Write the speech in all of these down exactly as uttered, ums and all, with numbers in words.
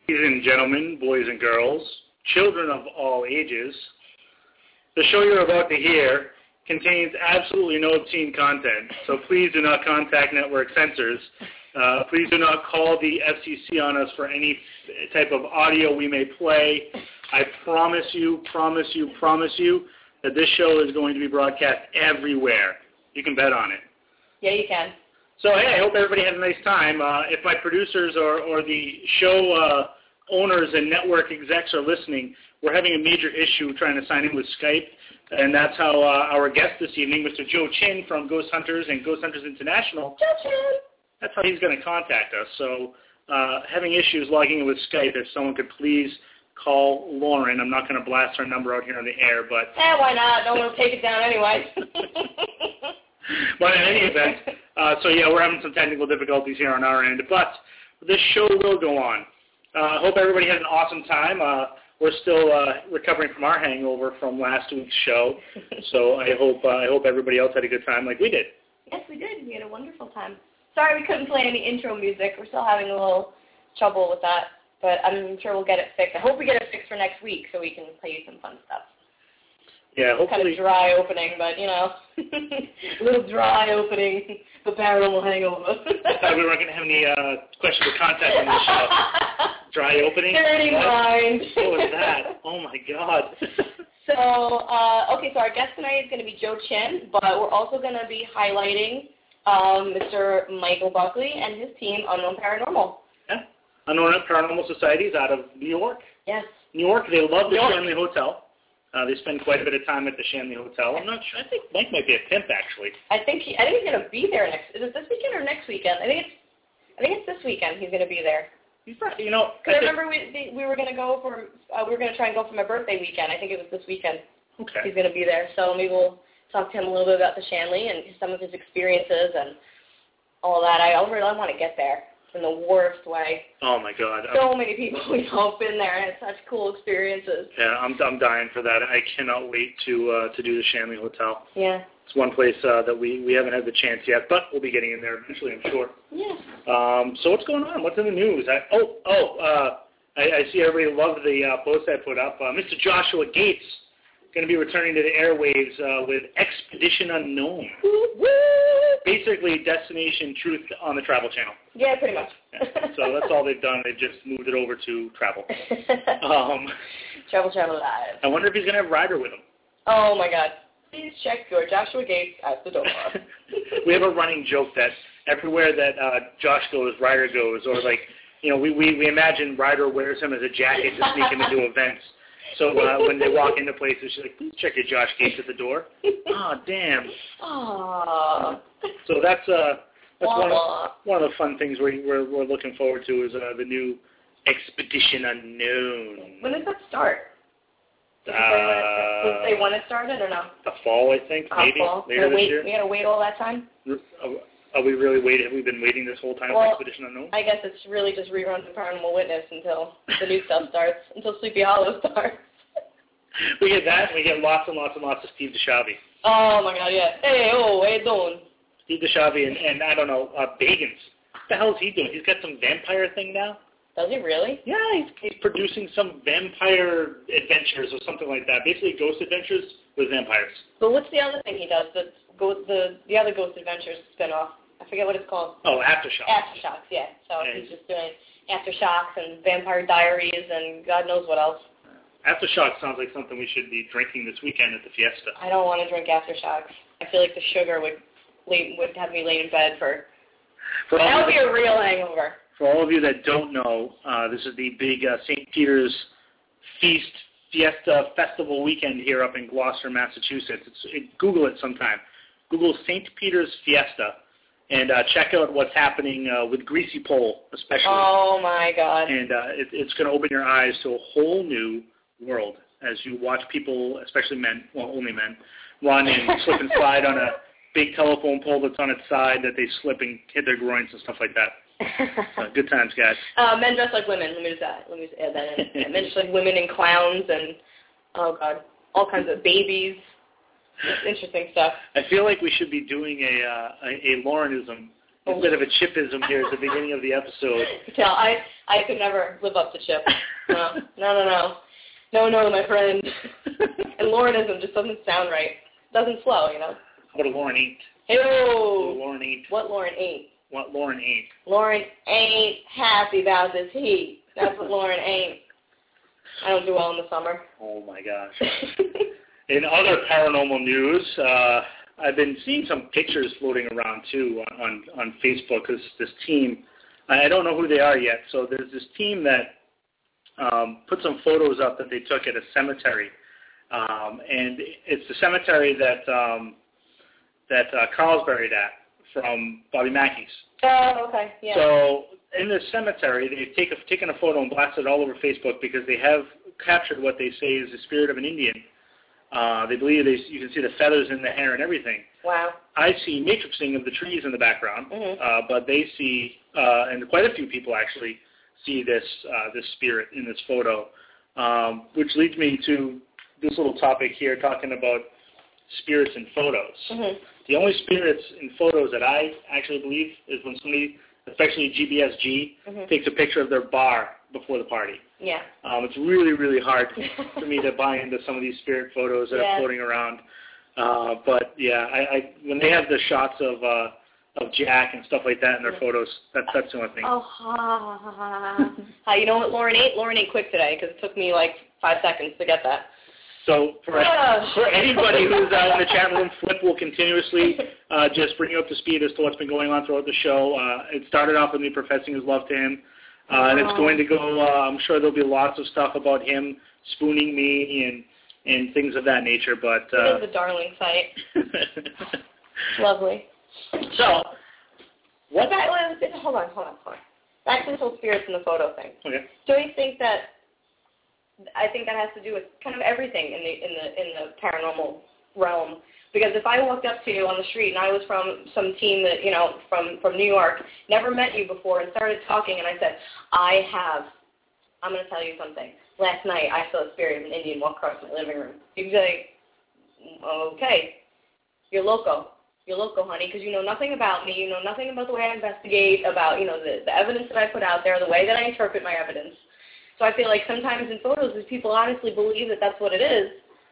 Ladies and gentlemen, boys and girls, children of all ages, the show you're about to hear contains absolutely no obscene content, so please do not contact network censors. Uh, please do not call the F C C on us for any type of audio we may play. I promise you, promise you, promise you that this show is going to be broadcast everywhere. You can bet on it. Yeah, you can. So, hey, I hope everybody had a nice time. Uh, if my producers or, or the show uh, owners and network execs are listening, we're having a major issue trying to sign in with Skype, and that's how uh, our guest this evening, Mister Joe Chin from Ghost Hunters and Ghost Hunters International, Joe Chin. That's how he's going to contact us. So uh, having issues logging in with Skype, if someone could please call Lauren. I'm not going to blast her number out here on the air, but... Eh, why not? No one will take it down anyway. But in any event, uh, so yeah, we're having some technical difficulties here on our end, but this show will go on. I uh, hope everybody had an awesome time. Uh, we're still uh, recovering from our hangover from last week's show, so I hope uh, I hope everybody else had a good time like we did. Yes, we did. We had a wonderful time. Sorry we couldn't play any intro music. We're still having a little trouble with that, but I'm sure we'll get it fixed. I hope we get it fixed for next week so we can play you some fun stuff. Yeah, hopefully. Kind of dry opening, but, you know, a little dry opening, the paranormal hangover. I thought we weren't going to have any uh, questions of contact on this show. Dry opening? Dirty what? mind. What was that? Oh, my God. So, uh, okay, so our guest tonight is going to be Joe Chin, but we're also going to be highlighting um, Mister Michael Buckley and his team, Unknown Paranormal. Yeah. Unknown Paranormal Societies out of New York. Yes. New York, they love the York. Shanley Hotel. Uh, they spend quite a bit of time at the Shanley Hotel. I'm not sure. I think Mike might be a pimp, actually. I think he, I think he's going to be there next. Is it this weekend or next weekend? I think it's. I think it's this weekend. He's going to be there. He's right. You know, because I, I remember we the, we were going to go for uh, we were going to try and go for my birthday weekend. I think it was this weekend. Okay. He's going to be there, so maybe we'll talk to him a little bit about the Shanley and some of his experiences and all that. I really want to get there in the worst way. Oh my God! So I'm, many people we know have been there and had such cool experiences. Yeah, I'm I'm dying for that. I cannot wait to uh, to do the Shanley Hotel. Yeah. It's one place uh, that we, we haven't had the chance yet, but we'll be getting in there eventually, I'm sure. Yeah. Um, so what's going on? What's in the news? I, oh, oh, uh, I, I see everybody loved the uh, post I put up. Uh, Mister Joshua Gates going to be returning to the airwaves uh, with Expedition Unknown. Woo! Basically, Destination Truth on the Travel Channel. Yeah, pretty much. Yeah. So that's all they've done. They've just moved it over to Travel. Um, Travel Channel Live. I wonder if he's going to have Ryder with him. Oh, my God. Please check your Joshua Gates at the door. We have a running joke that everywhere that uh, Josh goes, Ryder goes, or like, you know, we, we, we imagine Ryder wears him as a jacket to sneak him into events. So uh, when they walk into places, she's like, please check your Josh Gates at the door. Oh, damn. Aww. So that's, uh, that's one, of, Aww. one of the fun things we're, we're, we're looking forward to is uh, the new Expedition Unknown. When does that start? Did Uh, they say when it started or no? The fall, I think, Uh, maybe, fall. later this wait, year. We had to wait all that time? Are, are we really waiting? Have we been waiting this whole time Well, for Expedition Unknown? I guess it's really just reruns of Paranormal Witness until the new stuff starts, until Sleepy Hollow starts. We get that, and we get lots and lots and lots of Steve DeShavi. Oh, my God, yeah. Hey, oh, how you doing? Steve DeShavi and, and I don't know, uh, Bagans. What the hell is he doing? He's got some vampire thing now? Does he really? Yeah, he's, he's producing some vampire adventures or something like that. Basically, ghost adventures with vampires. But what's the other thing he does? The go the the other Ghost Adventures spinoff. I forget what it's called. Oh, Aftershocks. Aftershocks, yeah. So Yeah. he's just doing Aftershocks and Vampire Diaries and God knows what else. Aftershocks sounds like something we should be drinking this weekend at the Fiesta. I don't want to drink Aftershocks. I feel like the sugar would lay, would have me lay in bed for. For That all, would be a real hangover. for all of you that don't know, uh, this is the big uh, Saint Peter's Feast Fiesta Festival weekend here up in Gloucester, Massachusetts. It's, it, Google it sometime. Google Saint Peter's Fiesta and uh, check out what's happening uh, with Greasy Pole, especially. Oh, my God. And uh, it, it's going to open your eyes to a whole new world as you watch people, especially men, well, only men, run and slip and slide on a big telephone pole that's on its side that they slip and hit their groins and stuff like that. Uh, good times, guys. Uh, men dress like women. Let me just add, let me just add that in. Men dress like women and clowns and, oh, God, all kinds of babies. It's interesting stuff. I feel like we should be doing a uh, a, a Laurenism A bit of a Chipism here at the beginning of the episode. Tell I I could never live up to Chip. No, no, no, no, no, no, my friend. And Laurenism just doesn't sound right. Doesn't flow, you know. How about a Lauren ain't? Hey-o. Lauren ain't. What Lauren ain't? What Lauren ain't? Lauren ain't happy about this heat. That's what Lauren ain't. I don't do well in the summer. Oh my gosh. In other paranormal news, uh, I've been seeing some pictures floating around too on on, on Facebook. Because this team, I don't know who they are yet. So there's this team that um, put some photos up that they took at a cemetery, um, and it's the cemetery that um, that uh, Carl's buried at from Bobby Mackey's. Oh, okay, yeah. So in this cemetery, they've take a, taken a photo and blasted it all over Facebook because they have captured what they say is the spirit of an Indian. Uh, they believe they, you can see the feathers in the hair and everything. Wow. I see matrixing of the trees in the background, mm-hmm. uh, but they see, uh, and quite a few people actually see this uh, this spirit in this photo, um, which leads me to this little topic here, talking about spirits in photos. Mm-hmm. The only spirits in photos that I actually believe is when somebody, especially G B S G, mm-hmm. takes a picture of their bar before the party. Yeah. Um, it's really, really hard for me to buy into some of these spirit photos that yeah. are floating around. Uh, but yeah, I, I when they have the shots of uh, of Jack and stuff like that in their yeah. photos, that, that's the only thing. Oh, ha, ha, ha. uh, you know what Lauren ate? Lauren ate quick today because it took me like five seconds to get that. So for, uh. for anybody who's uh, in the chat room, Flip will continuously uh, just bring you up to speed as to what's been going on throughout the show. Uh, it started off with me professing his love to him. Uh, and it's going to go, uh, I'm sure there'll be lots of stuff about him spooning me and and things of that nature. But uh, it is a darling sight. Lovely. So, what that was, hold on, hold on, hold on. Back to this whole spirits in the photo thing. Okay. Do you think that, I think that has to do with kind of everything in the in the in the paranormal realm. Because if I walked up to you on the street and I was from some team that, you know, from, from New York, never met you before, and started talking, and I said, I have, I'm going to tell you something. Last night I saw the spirit of an Indian walk across my living room. You'd be like, okay, you're loco. You're loco, honey, because you know nothing about me. You know nothing about the way I investigate, about, you know, the, the evidence that I put out there, the way that I interpret my evidence. So I feel like sometimes in photos, if people honestly believe that that's what it is,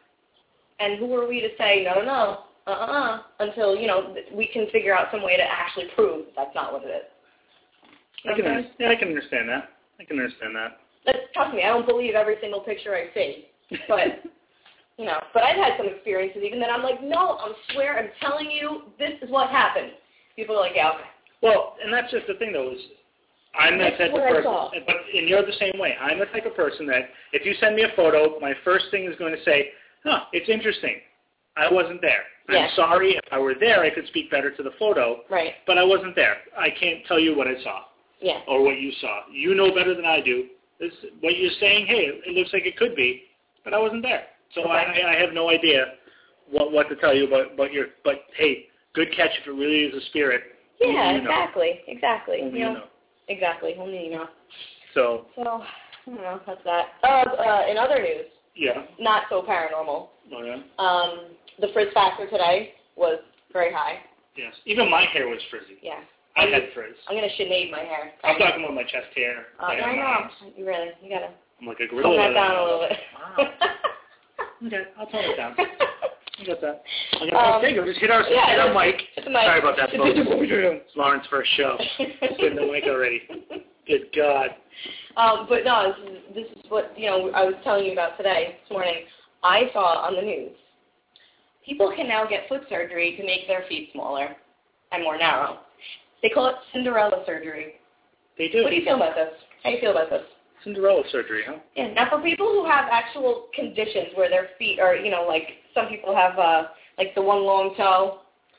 and who are we to say, no, no, no, uh-uh, until, you know, we can figure out some way to actually prove that that's not what it is. You I can, yeah, I can understand that. I can understand that. But trust me, I don't believe every single picture I see. But, you know, but I've had some experiences even that I'm like, no, I swear, I'm telling you, this is what happened. People are like, yeah, okay. Well, and that's just the thing, though, is I'm the type of person, but and you're the same way. I'm the type of person that if you send me a photo, my first thing is going to say, huh, it's interesting. I wasn't there. Yeah. I'm sorry. If I were there, I could speak better to the photo. Right. But I wasn't there. I can't tell you what I saw. Yeah. Or what you saw. You know better than I do. This, what you're saying, hey, it looks like it could be, but I wasn't there. So okay. I, I have no idea what what to tell you about, about your, but hey, good catch if it really is a spirit. Yeah, you know. exactly. Exactly. Only you know. you know. Exactly. Only you know. So. So, I don't know. That's that. Uh, uh, in other news. Yeah. Not so paranormal. Oh, yeah? Um, the frizz factor today was very high. Yes. Even my hair was frizzy. Yeah. I had frizz. I'm going to Sinead my hair. I'm talking about my chest hair. Uh, I know. You really, you got to I'm like a gorilla. Tone that down a little bit. Wow. Okay, I'll tone it down. You got that. I'm gonna um, okay, just hit our, yeah, hit our mic. mic. Sorry about that, folks. It's Lauren's first show. It's hitting the mic already. Good God. Um, but no, this is, this is what, you know, I was telling you about today, this morning. I saw on the news, people can now get foot surgery to make their feet smaller and more narrow. They call it Cinderella surgery. They do. What do you feel about this? How do you feel about this? Cinderella surgery, huh? Yeah. Now, for people who have actual conditions where their feet are, you know, like some people have, uh, like the one long toe.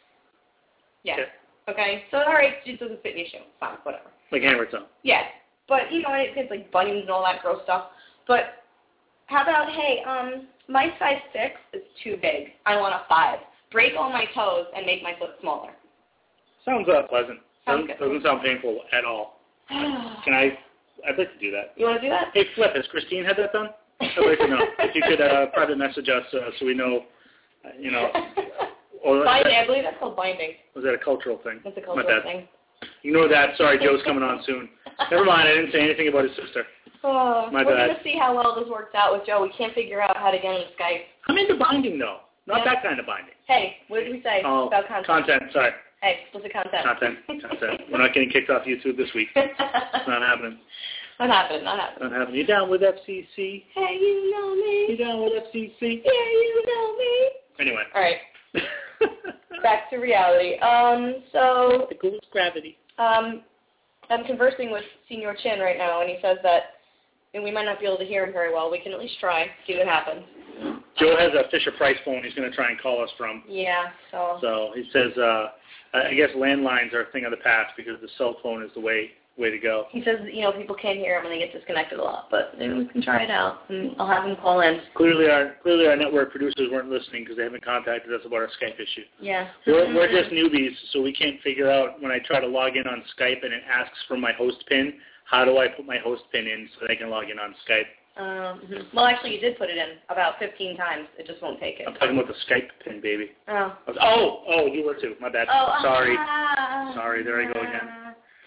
Yeah. Okay. okay. So, all right, it doesn't fit in your shoe. Fine, whatever. Like hammer toe. Yeah. But, you know, it gets like bunions and all that gross stuff. But how about, hey, um, my size six is too big. I want a five. Break all my toes and make my foot smaller. Sounds uh, pleasant. Sounds doesn't, doesn't sound painful at all. Can I? I'd like to do that. You want to do that? Hey, Flip, has Christine had that done? I'd like to know. If you could uh, private message us uh, so we know, uh, you know. Or binding, that, I believe that's called binding. Was that a cultural thing? That's a cultural thing. Ignore that. Sorry, Joe's coming on soon. Never mind. I didn't say anything about his sister. Oh, My we're bad. going to see how well this works out with Joe. We can't figure out how to get into Skype. I'm into binding, though. Not Yeah. that kind of binding. Hey, what did we say Oh, about content? content. Sorry. Hey, explicit content. Content. Content. We're not getting kicked off YouTube this week. It's not happening. Not happening. Not happening. Not happening. You down with F C C? Hey, you know me. You down with F C C? Yeah, you know me. Anyway. All right. Back to reality. Um, so The coolest gravity. um, I'm conversing with Senior Chin right now, and he says that and we might not be able to hear him very well. We can at least try, see what happens. Joe has a Fisher Price phone he's going to try and call us from. Yeah, so. So he says, uh, I guess landlines are a thing of the past because the cell phone is the way way to go. He says, you know, people can't hear him and they get disconnected a lot, but maybe we can try it out, and I'll have him call in. Clearly our clearly our network producers weren't listening because they haven't contacted us about our Skype issue. Yeah. We're, we're just newbies, so we can't figure out when I try to log in on Skype and it asks for my host pin, how do I put my host pin in so they can log in on Skype? Um, well, actually, you did put it in about fifteen times. It just won't take it. I'm talking about the Skype pin, baby. Oh. Oh, oh, you were too. My bad. Oh, Sorry. Ah, Sorry, there I go again. ah.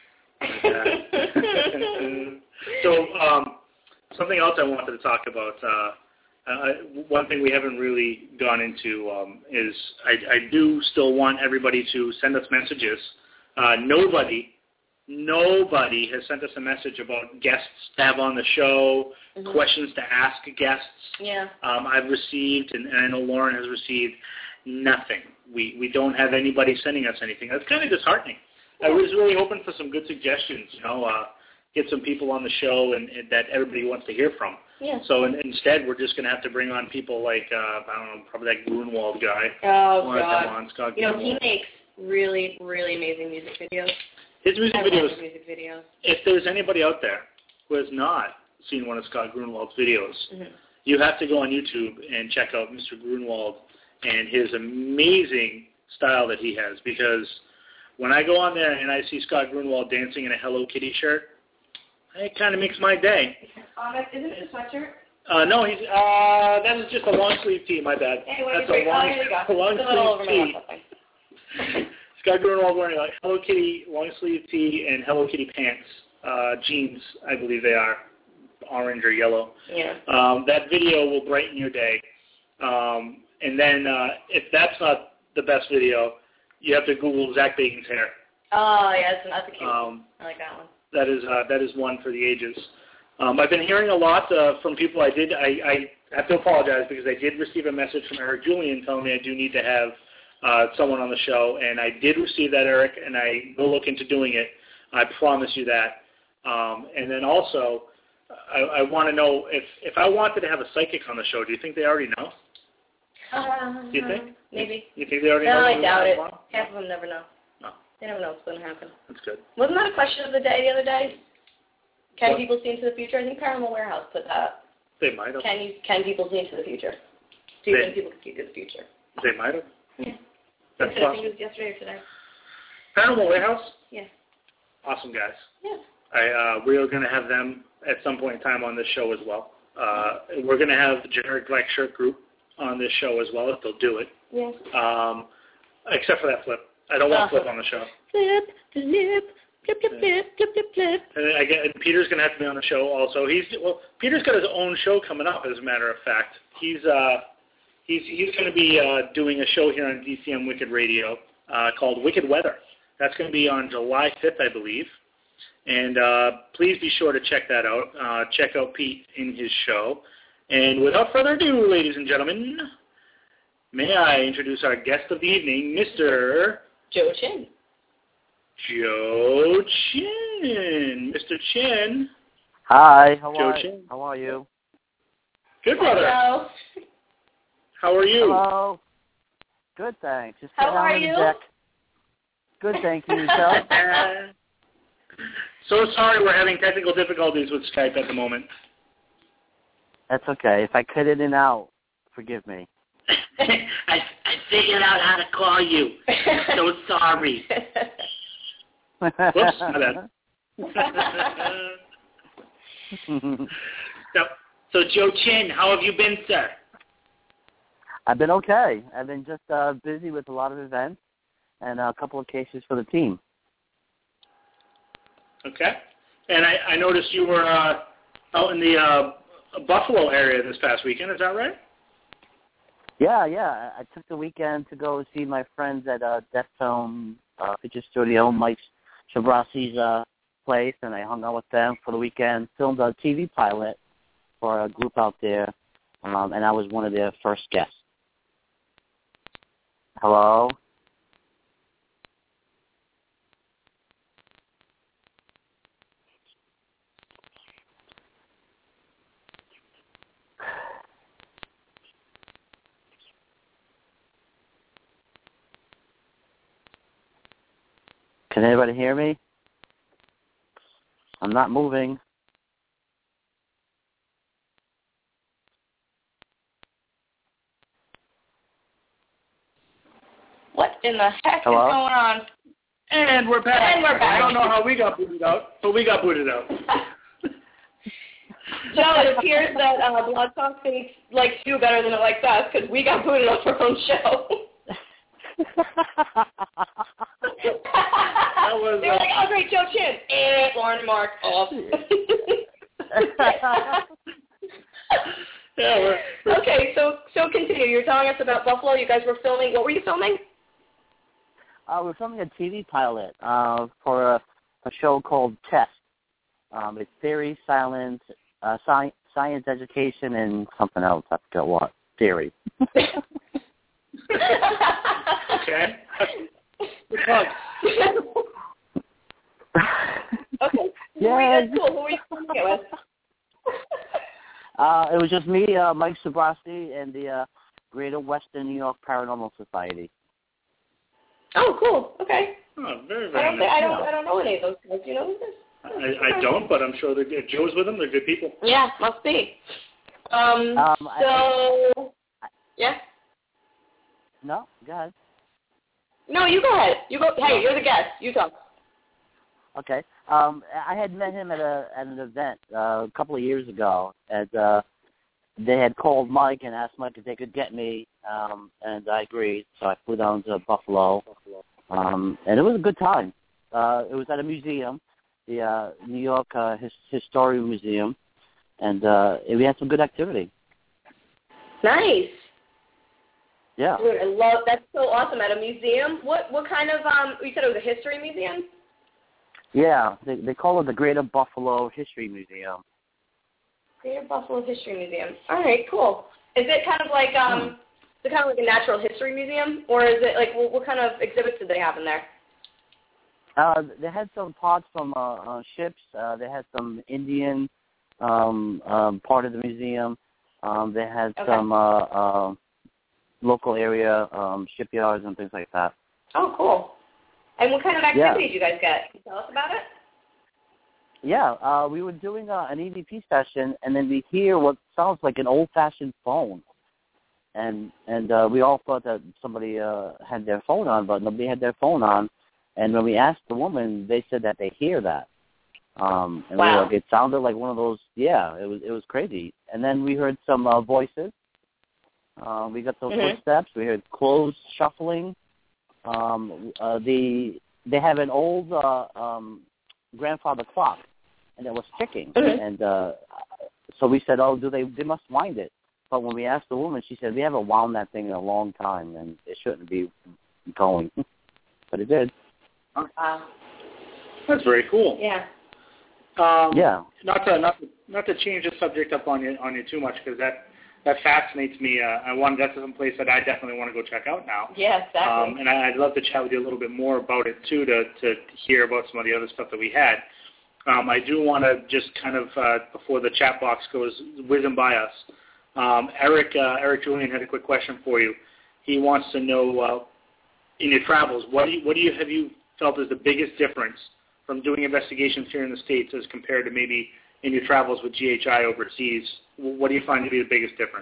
So, um, something else I wanted to talk about. Uh, uh, one thing we haven't really gone into um, is I, I do still want everybody to send us messages. Uh, nobody, nobody has sent us a message about guests to have on the show, mm-hmm. questions to ask guests. Yeah. Um, I've received, and, and I know Lauren has received, nothing. We we don't have anybody sending us anything. That's kind of disheartening. I was really hoping for some good suggestions, you know, uh, get some people on the show and, and that everybody wants to hear from. Yeah. So in, instead, we're just going to have to bring on people like, uh, I don't know, probably that Grunwald guy. Oh, We'll God. on, Scott you know, Grunwald. he makes really, really amazing music videos. His music I videos, love his music videos. if there's anybody out there who has not seen one of Scott Grunwald's videos, Mm-hmm. you have to go on YouTube and check out Mister Grunwald and his amazing style that he has, because when I go on there and I see Scott Grunwald dancing in a Hello Kitty shirt, it kind of makes my day. Um, isn't it a sweatshirt? Uh, no, he's uh, that is just a long sleeve tee. My bad. Hey, what That's do you a long, oh, here you go. a long Spill it all over my sleeve laptop, tee. Scott Grunwald wearing a Hello Kitty long sleeve tee and Hello Kitty pants, uh, jeans, I believe they are, orange or yellow. Yeah. Um, that video will brighten your day. Um, and then uh, if that's not the best video, you have to Google Zach Bacon's hair. Oh, yeah, that's, that's a cute Um, one. I like that one. That is uh, that is one for the ages. Um, I've been hearing a lot uh, from people. I did. I, I have to apologize because I did receive a message from Eric Julian telling me I do need to have uh, someone on the show, and I did receive that, Eric, and I will look into doing it. I promise you that. Um, and then also, I, I want to know if if I wanted to have a psychic on the show. Do you think they already know? Uh, Do you think? Maybe. You think they already No, know? I doubt it. Tomorrow? Half of them never know. No. They never know what's going to happen. That's good. Wasn't that a question of the day the other day? Can What? people see into the future? I think Paranormal Warehouse put that up. They might have. Can you, can people see into the future? Do you They- think people can see into the future? They might have. Yeah. That's I think awesome. it was yesterday or today. Paranormal Warehouse? Yeah. Awesome guys. Yeah. I, uh, we are going to have them at some point in time on this show as well. Uh, we're going to have the Generic Black Shirt Group on this show as well, if they'll do it. Yeah. Um, except for that Flip. I don't want Flip on the show. Flip, flip, flip, flip, flip, flip, flip, flip. And I get, and Peter's going to have to be on the show also. He's well. Peter's got his own show coming up, as a matter of fact. He's uh, he's he's going to be uh, doing a show here on D C M Wicked Radio uh, called Wicked Weather. That's going to be on July fifth, I believe. And uh, please be sure to check that out. Uh, check out Pete in his show. And without further ado, ladies and gentlemen, may I introduce our guest of the evening, Mister Joe Chin. Joe Chin. Mister Chin. Hi, how Joe are Chin. How are you? Good, brother. Hello. How are you? Hello. Good, thanks. Just How sitting are on the you? deck. Good, thank you. Yourself? So sorry we're having technical difficulties with Skype at the moment. That's okay. If I cut in and out, forgive me. I, I figured out how to call you. So sorry. Whoops, my bad. so, so, Joe Chin, how have you been, sir? I've been okay. I've been just uh, busy with a lot of events and a couple of cases for the team. Okay. And I, I noticed you were uh, out in the uh, Buffalo area this past weekend. Is that right? Yeah, yeah. I took the weekend to go see my friends at uh, Death Film uh, Picture Studio, Mike Shabrasi's uh, place, and I hung out with them for the weekend, filmed a T V pilot for a group out there, um, and I was one of their first guests. Hello? Can anybody hear me? I'm not moving. What in the heck Hello? is going on? And we're back. And we're back. I don't know how we got booted out, but we got booted out. Joe, it appears that uh, Blog Talk thinks likes you better than it likes us because we got booted off our own show. That was, they were uh, like, oh, great, Joe Chin. And Lauren Mark off. yeah, we're, we're, okay, so so continue. You're telling us about Buffalo. You guys were filming. What were you filming? Uh, we're filming a T V pilot uh, for a, a show called Test. Um, it's theory, silence, uh, science, science education, and something else. I forget what. Theory. okay. Good talk. Okay. Yeah. That's cool. Who were you filming it with? Uh, it was just me, uh, Mike Sabrasi, and the uh, Greater Western New York Paranormal Society. Oh, cool. Okay. Oh, very, I very don't, nice. I don't, I don't know any of those guys. Do you know who this? I, I don't, but I'm sure they're good. Joe's with them. They're good people. Yeah, must be. Um. Um, so. I, yeah. No, go ahead. No, you go ahead. You go. Hey, you're the guest. You talk. Okay. Um, I had met him at a at an event uh, a couple of years ago, and uh, they had called Mike and asked Mike if they could get me, um, and I agreed. So I flew down to Buffalo, um, and it was a good time. Uh, it was at a museum, the uh, New York uh, His- Historical Museum, and uh, we had some good activity. Nice. Yeah. Dude, I love that's so awesome at a museum. What what kind of um? You said it was a history museum. Yeah, they they call it the Greater Buffalo History Museum. Greater Buffalo History Museum. All right, cool. Is it kind of like um, is it kind of like a natural history museum, or is it like what, what kind of exhibits did they have in there? Uh, they had some parts from uh, uh, ships. Uh, they had some Indian um, um, part of the museum. Um, they had Okay. some uh, uh, local area um, shipyards and things like that. Oh, cool. And what kind of Yeah. activities you guys get? Can you tell us about it? Yeah, uh, we were doing uh, an E V P session, and then we hear what sounds like an old-fashioned phone. And and uh, we all thought that somebody uh, had their phone on, but nobody had their phone on. And when we asked the woman, they said that they hear that. Um, and we Wow. were like, it sounded like one of those. Yeah, it was it was crazy. And then we heard some uh, voices. Uh, we got those Mhm. footsteps. We heard clothes shuffling. Um, uh, the they have an old uh, um, grandfather clock, and it was ticking. Mhm. And uh, so we said, oh, do they? They must wind it. But when we asked the woman, she said, we haven't wound that thing in a long time, and it shouldn't be going. But it did. Wow. That's very cool. Yeah. Um, Yeah. Not to not to, not to change the subject up on you on you too much, because that that fascinates me. Uh, I want that's some place that I definitely want to go check out now. Yeah, exactly. Um, and I, I'd love to chat with you a little bit more about it too, to to hear about some of the other stuff that we had. Um, I do want to just kind of uh, before the chat box goes whizzing by us. Um, Eric uh, Eric Julian had a quick question for you. He wants to know uh, in your travels, what do you, what do you have you felt is the biggest difference from doing investigations here in the States as compared to maybe in your travels with G H I overseas? What do you find to be the biggest difference?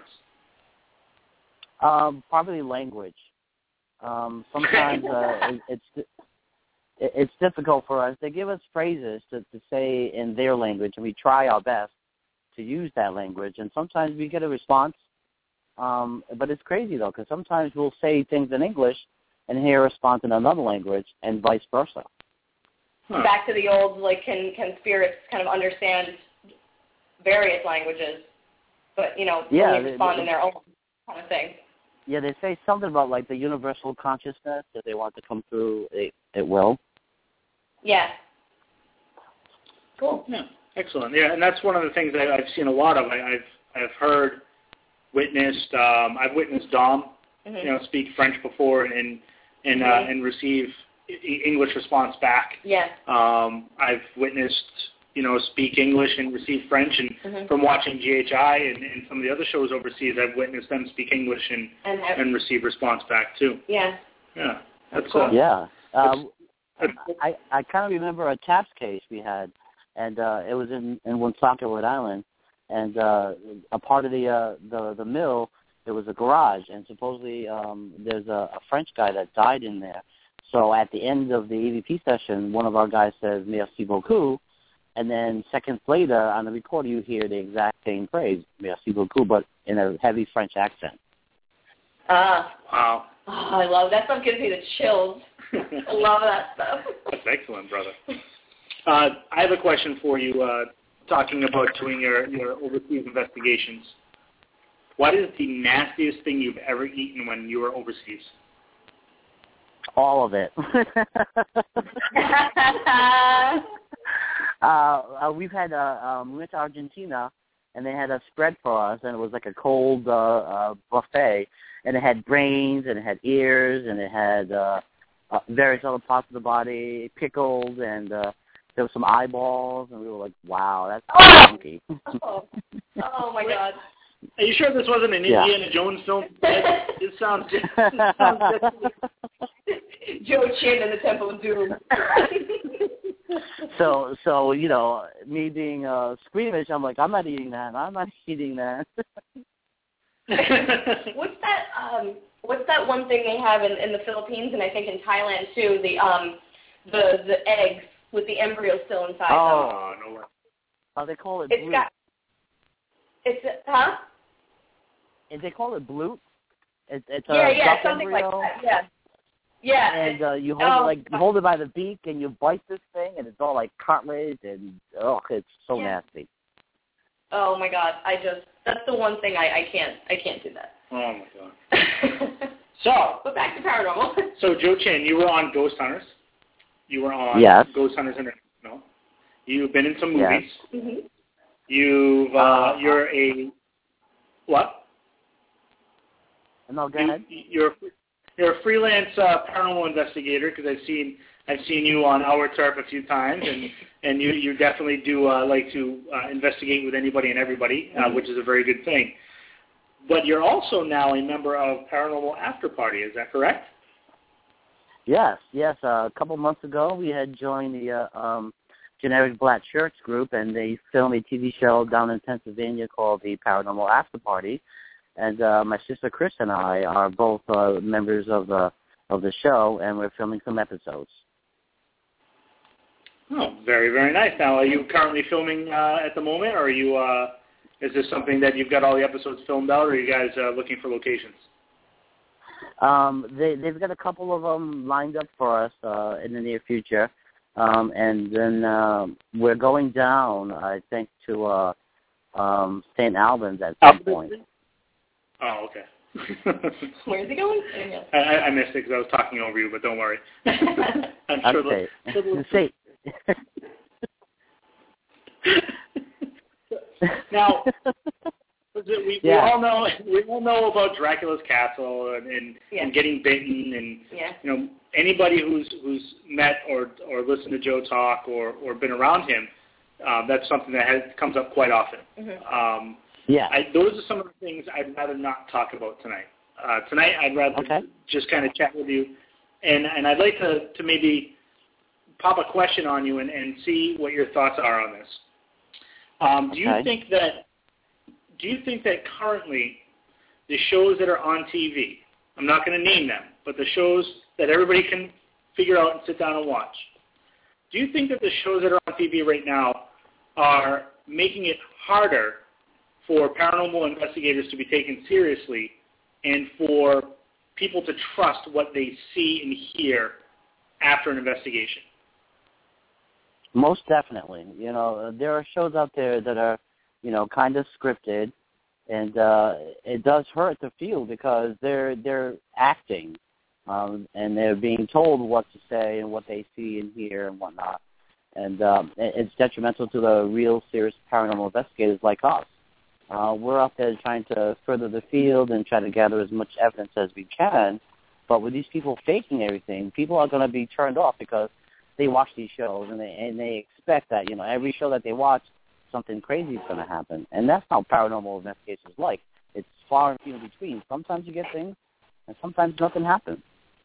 Um, probably language. Um, sometimes uh, it, it's it, it's difficult for us. They give us phrases to, to say in their language, and we try our best to use that language. And sometimes we get a response, um, but it's crazy though, because sometimes we'll say things in English and hear a response in another language, and vice versa. huh. back to the old, like, can, can spirits kind of understand various languages, but, you know, yeah, only respond they, in their own kind of thing. Yeah, they say something about, like, the universal consciousness that they want to come through, it, it will. Yeah. Cool. Yeah, excellent. Yeah, and that's one of the things that I've seen a lot of. I, I've I've heard, witnessed. Um, I've witnessed Dom, mm-hmm. you know, speak French before and and mm-hmm. uh, and receive English response back. Yeah. Um, I've witnessed, you know, speak English and receive French, and mm-hmm. from watching G H I and, and some of the other shows overseas, I've witnessed them speak English and and, have, and receive response back too. Yeah. Yeah. That's cool. Uh, yeah. Um, I I kind of remember a TAPS case we had, and uh, it was in in Woonsocket, Rhode Island, and uh, a part of the uh, the the mill, there was a garage, and supposedly um, there's a, a French guy that died in there. So at the end of the E V P session, one of our guys says "Merci beaucoup," and then seconds later on the recorder you hear the exact same phrase "Merci beaucoup," but in a heavy French accent. Ah. Uh, wow. Oh, I love that stuff. Gives me the chills. I love that stuff. That's excellent, brother. Uh, I have a question for you, uh, talking about doing your, your overseas investigations. What is the nastiest thing you've ever eaten when you were overseas? All of it. uh, uh, we've had, uh, um, we went to Argentina, and they had a spread for us, and it was like a cold uh, uh, buffet, and it had brains, and it had ears, and it had uh, uh, various other parts of the body, pickled, and uh, there was some eyeballs, and we were like, wow, that's funky. oh. oh, my God. Are you sure this wasn't an yeah. Indiana Jones film? It sounds just... It sounds just Joe Chin in the Temple of Doom. so, so you know, me being uh, squeamish, I'm like, I'm not eating that. I'm not eating that. what's that? Um, what's that one thing they have in, in the Philippines and I think in Thailand too? The um, the the eggs with the embryo still inside. Oh, them. no way. Oh, they call it. It's blue. got. It's a, huh? And they call it blue. It, it's yeah, a yeah, duck something embryo. like that. Yeah. Yeah. And uh, you hold oh, it like you hold it by the beak and you bite this thing and it's all like cartilage and oh, it's so yeah. nasty. Oh my God! I just that's the one thing I, I can't I can't do that. Oh my God. so, but back to paranormal. So Joe Chin, you were on Ghost Hunters. You were on yes. Ghost Hunters International. You've been in some movies. Yes. Mm-hmm. You've uh, uh, you're a what? No, go you, ahead. You're you're a freelance uh, paranormal investigator because I've seen I've seen you on Our Turf a few times, and, and you you definitely do uh, like to uh, investigate with anybody and everybody, uh, mm-hmm. which is a very good thing. But you're also now a member of Paranormal After Party. Is that correct? Yes, yes. Uh, a couple months ago, we had joined the uh, um, Generic Black Shirts group, and they filmed a T V show down in Pennsylvania called the Paranormal After Party. And uh, my sister Chris and I are both uh, members of the of the show, and we're filming some episodes. Oh, very, very nice. Now, are you currently filming uh, at the moment, or are you? Uh, is this something that you've got all the episodes filmed out, or are you guys uh, looking for locations? Um, they, they've got a couple of them lined up for us uh, in the near future, um, and then uh, we're going down, I think, to uh, um, Saint Albans at some point. Oh, okay. Where's he going? I, I missed it because I was talking over you, but don't worry. I'm sure okay. the, Say. Now, we, yeah. we all know we all know about Dracula's castle and and, yeah. and getting bitten, and yeah. you know anybody who's who's met or or listened to Joe talk or or been around him, uh, that's something that has, comes up quite often. Mm-hmm. Um, yeah, I, those are some of the things I'd rather not talk about tonight. Uh, tonight, I'd rather okay. just kind of chat with you, and and I'd like to to maybe pop a question on you and, and see what your thoughts are on this. Um, do okay. you think that do you think that currently the shows that are on T V, I'm not going to name them, but the shows that everybody can figure out and sit down and watch, do you think that the shows that are on T V right now are making it harder for paranormal investigators to be taken seriously and for people to trust what they see and hear after an investigation? Most definitely. You know, there are shows out there that are, you know, kind of scripted, and uh, it does hurt the field because they're they're acting, um, and they're being told what to say and what they see and hear and whatnot, and um, it's detrimental to the real, serious paranormal investigators like us. Uh, we're out there trying to further the field and try to gather as much evidence as we can, but with these people faking everything, people are going to be turned off because they watch these shows and they and they expect that, you know, every show that they watch, something crazy is going to happen. And that's how paranormal investigations is like. It's far and few in between. Sometimes you get things, and sometimes nothing happens.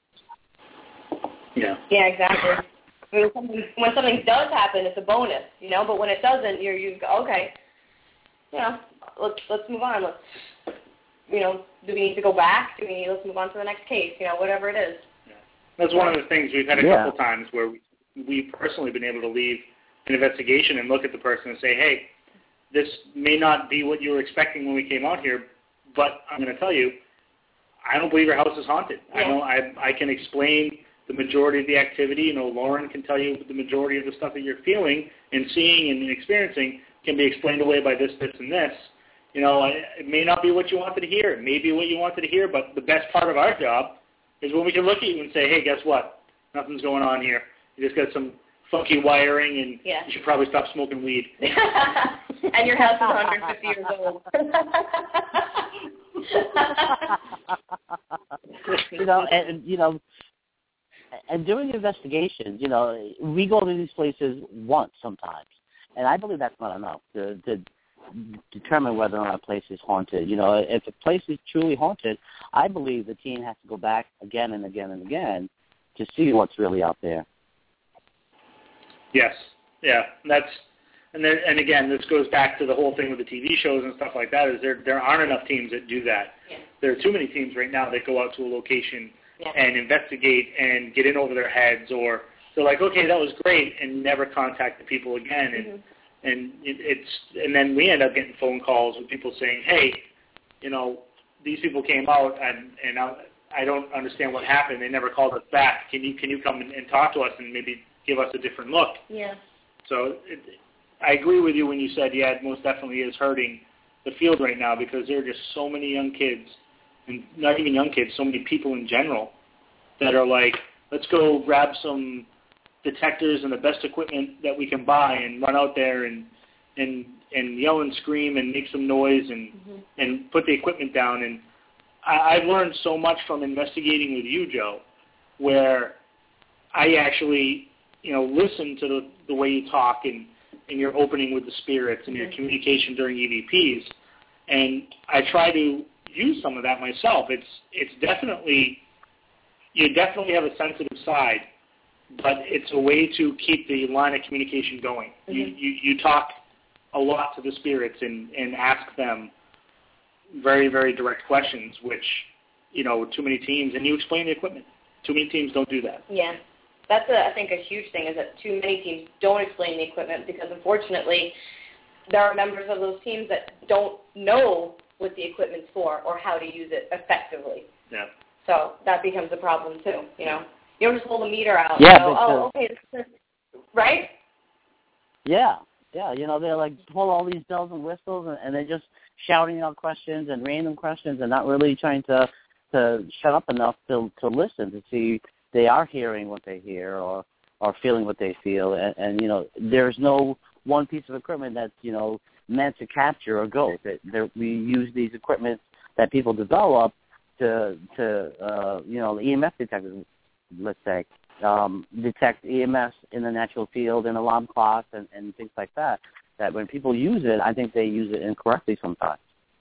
Yeah. Yeah, exactly. I mean, when something, when something does happen, it's a bonus, you know. But when it doesn't, you're you go, okay, you know, let's let's move on. Let's, you know, do we need to go back? Do we need let's move on to the next case? You know, whatever it is. Yeah. That's one of the things we've had a yeah. couple times where we, we've personally been able to leave an investigation and look at the person and say, hey, this may not be what you were expecting when we came out here, but I'm going to tell you, I don't believe your house is haunted. Yeah. I know I I can explain the majority of the activity. You know, Lauren can tell you the majority of the stuff that you're feeling and seeing and experiencing can be explained away by this, this, and this. You know, it may not be what you wanted to hear. It may be what you wanted to hear, but the best part of our job is when we can look at you and say, hey, guess what? Nothing's going on here. You just got some funky wiring, and yeah. you should probably stop smoking weed. And your house is one hundred fifty years old. you know, and you know, and during investigations, you know, we go to these places once sometimes, and I believe that's not enough to, to determine whether or not a place is haunted. You know, if a place is truly haunted, I believe the team has to go back again and again and again to see what's really out there. Yes, yeah, that's and then and again, this goes back to the whole thing with the T V shows and stuff like that. Is there there aren't enough teams that do that. Yeah. There are too many teams right now that go out to a location yeah. and investigate and get in over their heads, or they're like, okay, that was great, and never contact the people again, and mm-hmm. and it, it's and then we end up getting phone calls with people saying, hey, you know, these people came out and and I, I don't understand what happened. They never called us back. Can you can you come and, and talk to us and maybe give us a different look? Yeah. So it, I agree with you when you said, yeah, it most definitely is hurting the field right now because there are just so many young kids, and not even young kids, so many people in general that are like, let's go grab some detectors and the best equipment that we can buy and run out there and and and yell and scream and make some noise and mm-hmm. and put the equipment down. And I, I've learned so much from investigating with you, Joe, where I actually, you know, listen to the, the way you talk and, and your opening with the spirits and your communication during E V Ps, and I try to use some of that myself. It's it's definitely, you definitely have a sensitive side, but it's a way to keep the line of communication going. Mm-hmm. You, you you talk a lot to the spirits and, and ask them very, very direct questions, which, you know, too many teams, and you explain the equipment. Too many teams don't do that. Yeah. That's, a, I think, a huge thing is that too many teams don't explain the equipment because, unfortunately, there are members of those teams that don't know what the equipment's for or how to use it effectively. Yeah. So that becomes a problem, too, you know. You don't just hold a meter out yeah, and go, but, uh, oh, okay, this is, right? Yeah, yeah, you know, they're like pull all these bells and whistles, and, and they're just shouting out questions and random questions and not really trying to, to shut up enough to, to listen to see they are hearing what they hear or, or feeling what they feel. And, and, you know, there's no one piece of equipment that's, you know, meant to capture a ghost. It, there, we use these equipment that people develop to, to uh, you know, the E M F detectors, let's say, um, detect E M S in the natural field and alarm clocks and, and things like that, that when people use it, I think they use it incorrectly sometimes.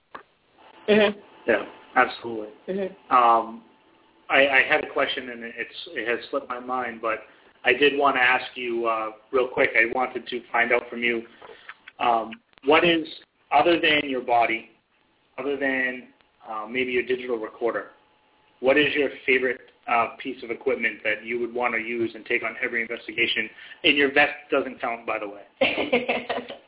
Mm-hmm. Yeah, absolutely. Mm-hmm. Um, I, I had a question, and it's, it has slipped my mind, but I did want to ask you uh, real quick. I wanted to find out from you, um, what is, other than your body, other than uh, maybe your digital recorder, what is your favorite uh, piece of equipment that you would want to use and take on every investigation? And your vest doesn't count, by the way.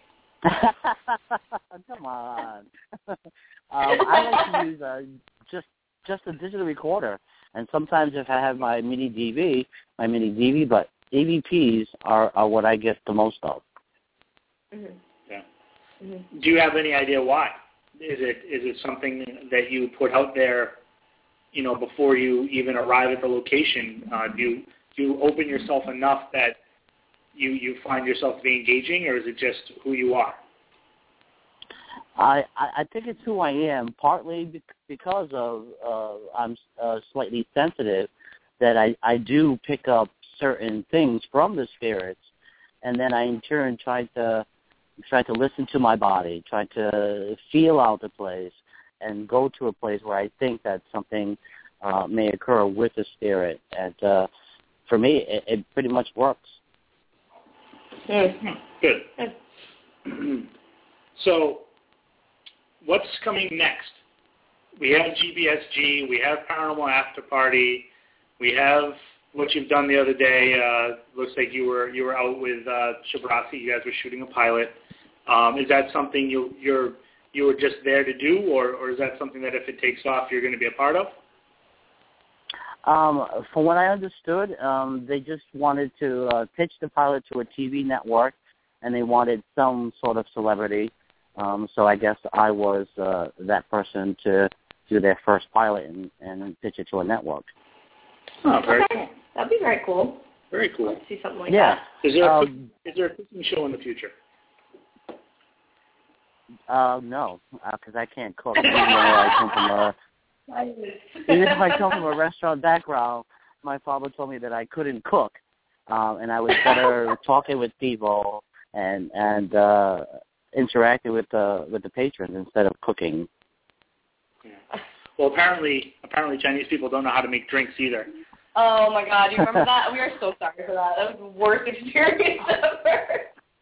Come on. um, I like to use uh, just just a digital recorder. And sometimes if I have my mini D V, my mini D V, but E V Ps are, are what I get the most of. Mm-hmm. Yeah. Mm-hmm. Do you have any idea why? Is it is it something that you put out there, you know, before you even arrive at the location? Uh, do you do you open yourself enough that you you find yourself to be engaging, or is it just who you are? I, I think it's who I am, partly because of uh, I'm uh, slightly sensitive, that I, I do pick up certain things from the spirits, and then I in turn try to try to listen to my body, try to feel out the place, and go to a place where I think that something uh, may occur with the spirit. And uh, for me, it, it pretty much works. Mm-hmm. Good. So, what's coming next? We have G B S G, we have Paranormal After Party, we have what you've done the other day. Uh, looks like you were you were out with uh, Shabrasi. You guys were shooting a pilot. Um, is that something you you're you were just there to do, or, or is that something that if it takes off, you're going to be a part of? Um, from what I understood, um, they just wanted to uh, pitch the pilot to a T V network, and they wanted some sort of celebrity. Um, so I guess I was uh, that person to do their first pilot and, and pitch it to a network. Oh, very Okay. cool. That'd be very cool. Very cool. Let's see something like yeah. that. Is there a, Um, is there a cooking show in the future? Uh, no, because uh, I can't cook. Even though I come from a, even if I come from a restaurant background, my father told me that I couldn't cook, um, and I was better talking with people and and uh, interacting with the with the patrons instead of cooking. Yeah. Well, apparently, apparently Chinese people don't know how to make drinks either. Oh my God, you remember that? We are so sorry for that. That was the worst experience ever.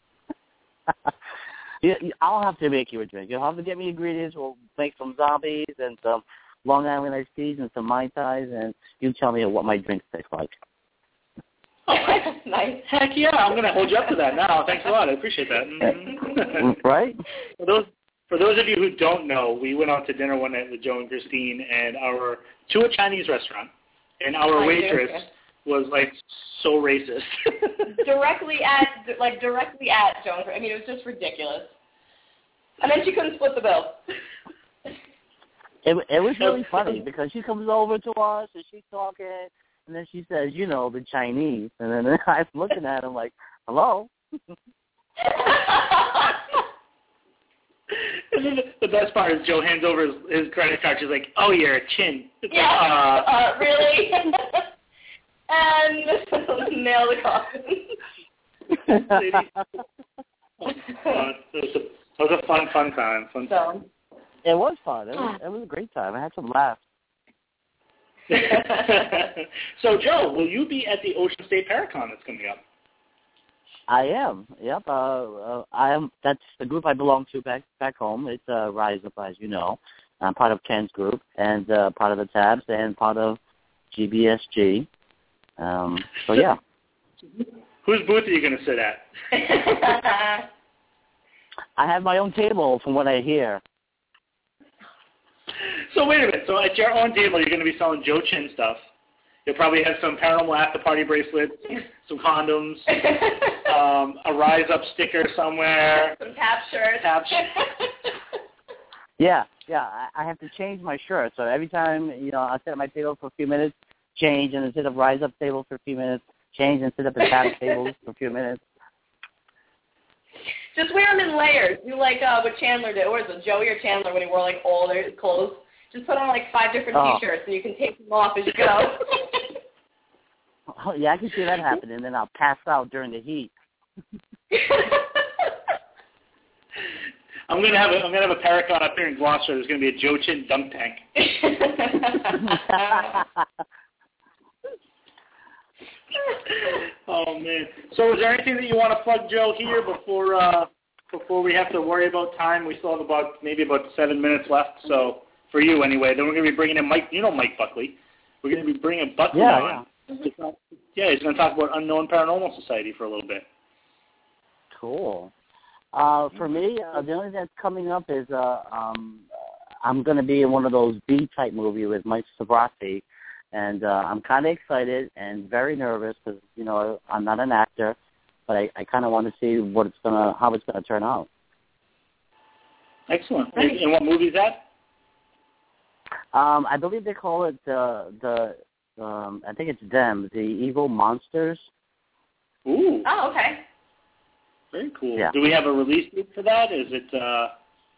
you, you, I'll have to make you a drink. You'll have to get me ingredients. We'll make some zombies and some Long Island iced teas and some Mai Tais, and you tell me what my drinks taste like. Oh, nice. Heck yeah, I'm going to hold you up to that now. Thanks a lot. I appreciate that. Mm-hmm. Right? For those for those of you who don't know, we went out to dinner one night with Joe and Christine, and our to a Chinese restaurant, and our I waitress do. was like so racist. directly at like directly at Joan. I mean, it was just ridiculous. And then she couldn't split the bill. It it was really funny because she comes over to us and she's talking, and then she says, you know, the Chinese, and then I'm looking at him like, hello. And then the best part is Joe hands over his, his credit card. She's like, "Oh, you're a chin." It's yeah. like, uh, uh, really? And nail the coffin. lady. Uh, it, was a, it was a fun, fun time. Fun So. time. It was fun. It was, it was a great time. I had some laughs. So, Joe, will you be at the Ocean State Paracon that's coming up? I am. Yep. Uh, uh, I am. That's the group I belong to back back home. It's uh, Rise Up, as you know. I'm part of Ken's group and uh, part of the Tabs and part of G B S G. Um, so yeah. Whose booth are you going to sit at? I have my own table, from what I hear. So wait a minute. So at your own table, you're going to be selling Joe Chin stuff. You'll probably have some Paranormal After Party bracelets, some condoms, um, a Rise Up sticker somewhere. Some tap shirts. Tap sh- Yeah, yeah. I, I have to change my shirt. So every time, you know, I sit at my table for a few minutes, change, and then sit at Rise Up table for a few minutes, change, and sit at the Tab table for a few minutes. Just wear them in layers. Do like uh, what Chandler did. Or was it Joey or Chandler when he wore like all their clothes? Just put on like five different Oh. T-shirts and you can take them off as you go. Oh, yeah, I can see that happening, and then I'll pass out during the heat. I'm gonna have a I'm gonna have a Paracon up here in Gloucester. There's gonna be a Joe Chin dunk tank. Oh man! So is there anything that you want to plug, Joe, here before uh, before we have to worry about time? We still have about maybe about seven minutes left. So for you anyway, then we're gonna be bringing in Mike. You know Mike Buckley. We're gonna be bringing Buckley Yeah, on. Yeah. Yeah, he's gonna talk about Unknown Paranormal Society for a little bit. Cool. Uh, for me, uh, the only thing that's coming up is uh, um, I'm going to be in one of those B-type movies with Mike Sabrati, and uh, I'm kind of excited and very nervous because you know I'm not an actor, but I, I kind of want to see what it's gonna how it's gonna turn out. Excellent. And, and what movie is that? Um, I believe they call it the the um, I think it's them, the Evil Monsters. Ooh. Oh, okay. Very cool. Yeah. Do we have a release date for that? Is it?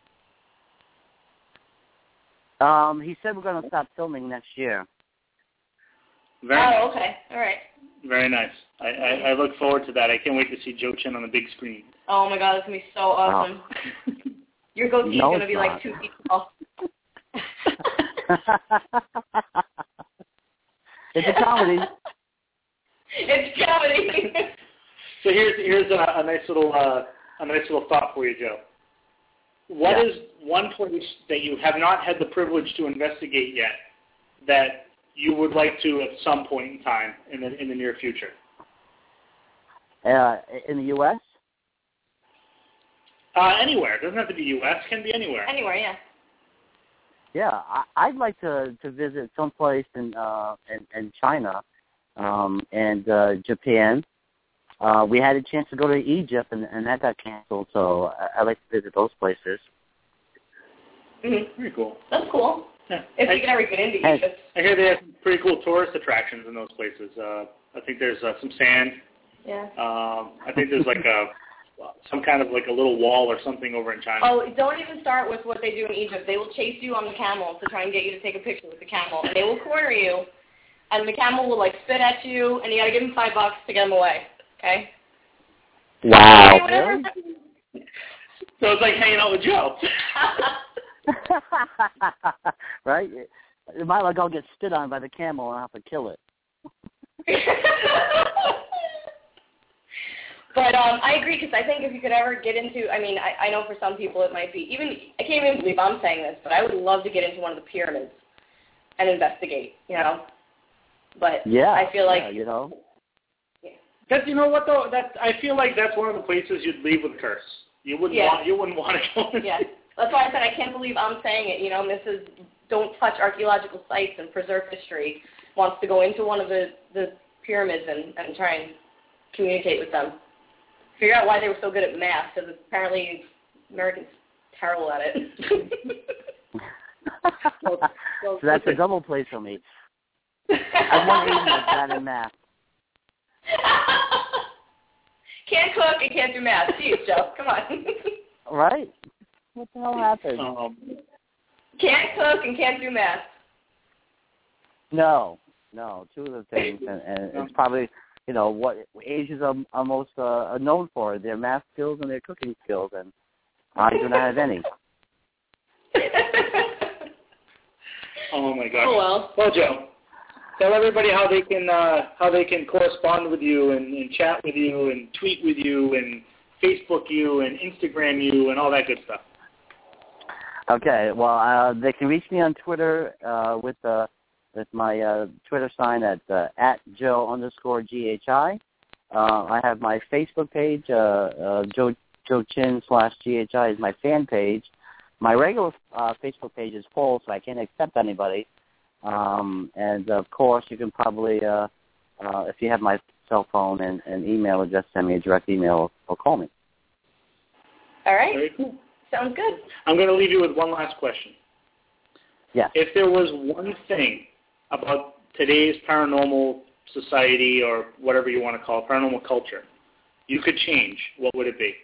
Uh... Um, he said we're going to stop filming next year. Very oh, nice. okay. All right. Very nice. I, I, I look forward to that. I can't wait to see Joe Chin on the big screen. Oh my God, it's gonna be so awesome. Oh. Your goatee is No, gonna it's be not. like two feet tall. It's a comedy. It's comedy. So here's here's a, a nice little uh, a nice little thought for you, Joe. What Yeah. is one place that you have not had the privilege to investigate yet that you would like to at some point in time in the in the near future? Uh, in the U S? Uh, anywhere. It doesn't have to be U S. It can be anywhere. Anywhere, yeah. Yeah, I, I'd like to, to visit someplace in uh, in, in China um, and uh, Japan. Uh, we had a chance to go to Egypt, and, and that got canceled, so I, I'd like to visit those places. Mm-hmm. Very cool. That's cool. Yeah. If I, we can ever get into Hey. Egypt. I hear they have some pretty cool tourist attractions in those places. Uh, I think there's uh, some sand. Yeah. Um, I think there's like a some kind of like a little wall or something over in China. Oh, don't even start with what they do in Egypt. They will chase you on the camel to try and get you to take a picture with the camel, and they will corner you, and the camel will like spit at you, and you got to give him five bucks to get him away. Okay. Wow. Okay, whatever. Really? So it's like hanging out with Joe. Right? It might like I'll get spit on by the camel and I have to kill it. But um, I agree, because I think if you could ever get into, I mean, I, I know for some people it might be, even, I can't even believe I'm saying this, but I would love to get into one of the pyramids and investigate, you know. But Yeah. I feel like, yeah, you know. That's you know what though. That I feel like that's one of the places you'd leave with a curse. You wouldn't Yeah. want. You wouldn't want to go. yeah, that's why I said I can't believe I'm saying it. You know, Missus Don't Touch Archaeological Sites and Preserve History wants to go into one of the, the pyramids and, and try and communicate with them. Figure out why they were so good at math, because apparently Americans are terrible at it. So, So that's a double play for me. I'm one eighty like that in math. Can't cook and can't do math. Jeez, Joe, come on. Right? What the hell happened? um, Can't cook and can't do math. No, no, two of the things, and, and it's probably, you know, what Asians are, are most uh, are known for, their math skills and their cooking skills, and I do not have any. oh my gosh. Oh well. Well, Joe, tell everybody how they can uh, how they can correspond with you and, and chat with you and tweet with you and Facebook you and Instagram you and all that good stuff. Okay, well, uh, they can reach me on Twitter uh, with uh, with my uh, Twitter sign at uh, at Joe underscore G H I. Uh, I have my Facebook page, uh, uh, Joe Joe Chin slash G H I is my fan page. My regular uh, Facebook page is full, so I can't accept anybody. Um, and of course, you can probably, uh, uh, if you have my cell phone and, and email address, send me a direct email or call me. All right. Very cool. Sounds good. I'm going to leave you with one last question. Yes. If there was one thing about today's paranormal society or whatever you want to call it, paranormal culture, you could change, what would it be?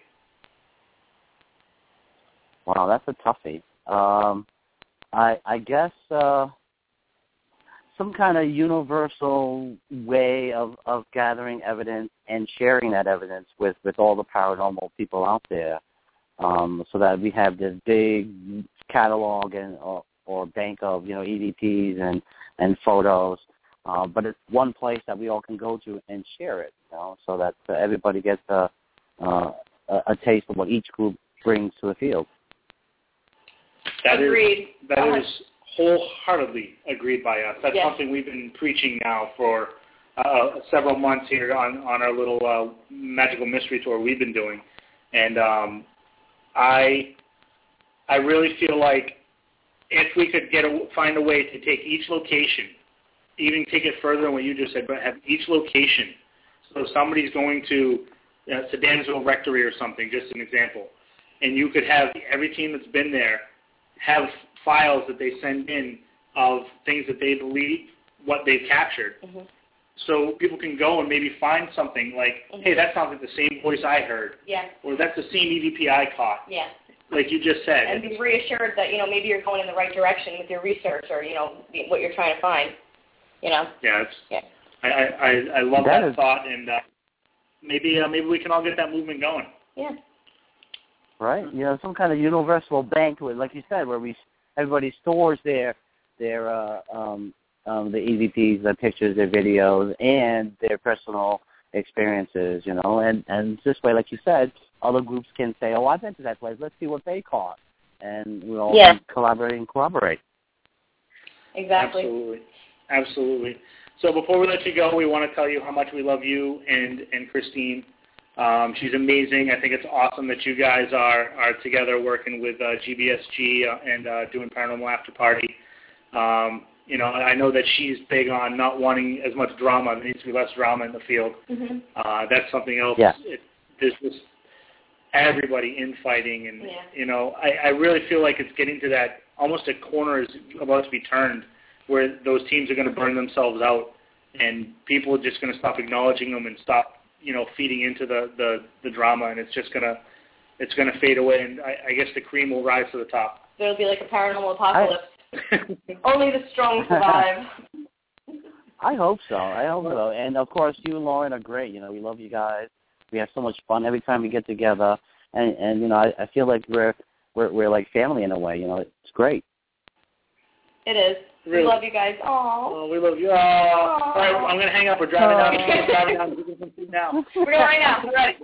Wow, that's a toughie. Um, I, I guess uh, some kind of universal way of, of gathering evidence and sharing that evidence with, with all the paranormal people out there, um, so that we have this big catalog and or, or bank of you know E V Ps and and photos, uh, but it's one place that we all can go to and share it, you know, so that uh, everybody gets a, uh, a a taste of what each group brings to the field. That Agreed. Is, that Uh-huh. is wholeheartedly agreed by us. That's yes. something we've been preaching now for uh, several months here on, on our little uh, magical mystery tour we've been doing. And um, I I really feel like if we could get a, find a way to take each location even take it further than what you just said, but have each location. So if somebody's going to uh, Sedansville Rectory or something, just an example, and you could have every team that's been there have files that they send in of things that they believe, what they've captured. Mm-hmm. So people can go and maybe find something like, mm-hmm. hey, that sounds like the same voice I heard. Yeah. Or that's the same E V P I caught. Yeah. Like you just said. And be reassured that, you know, maybe you're going in the right direction with your research or, you know, what you're trying to find. You know? Yeah, it's, yeah. I, I, I love that, that is, thought, and uh, maybe uh, maybe we can all get that movement going. Yeah. Right? You know, some kind of universal bank, with, like you said, where we everybody stores their their uh, um, um, the E V Ps, their pictures, their videos, and their personal experiences. You know, and and this way, like you said, other groups can say, "Oh, I've been to that place. Let's see what they caught," and we all yeah. can collaborate and corroborate. Exactly. Absolutely. Absolutely. So before we let you go, we want to tell you how much we love you and, and Christine. Um, she's amazing. I think it's awesome that you guys are, are together working with uh, G B S G and uh, doing Paranormal After Party. Um, you know, I know that she's big on not wanting as much drama. There needs to be less drama in the field. Mm-hmm. Uh, that's something else. Yeah. It, there's just everybody infighting, and, yeah. you know, I, I really feel like it's getting to that, almost a corner is about to be turned, where those teams are going to burn themselves out, and people are just going to stop acknowledging them and stop, you know, feeding into the, the, the drama, and it's just going to it's going to fade away, and I, I guess the cream will rise to the top. There'll be like a paranormal apocalypse. I... Only the strong survive. I hope so. I hope so. And, of course, you and Lauren are great. You know, we love you guys. We have so much fun every time we get together, and, and you know, I, I feel like we're, we're, we're like family in a way. You know, it's great. It is. Really? We love you guys. Aww. Oh, we love you. Aww. All right, I'm going to hang up. We're driving down. We're driving down. We're getting some food now. We're going right now. We're ready.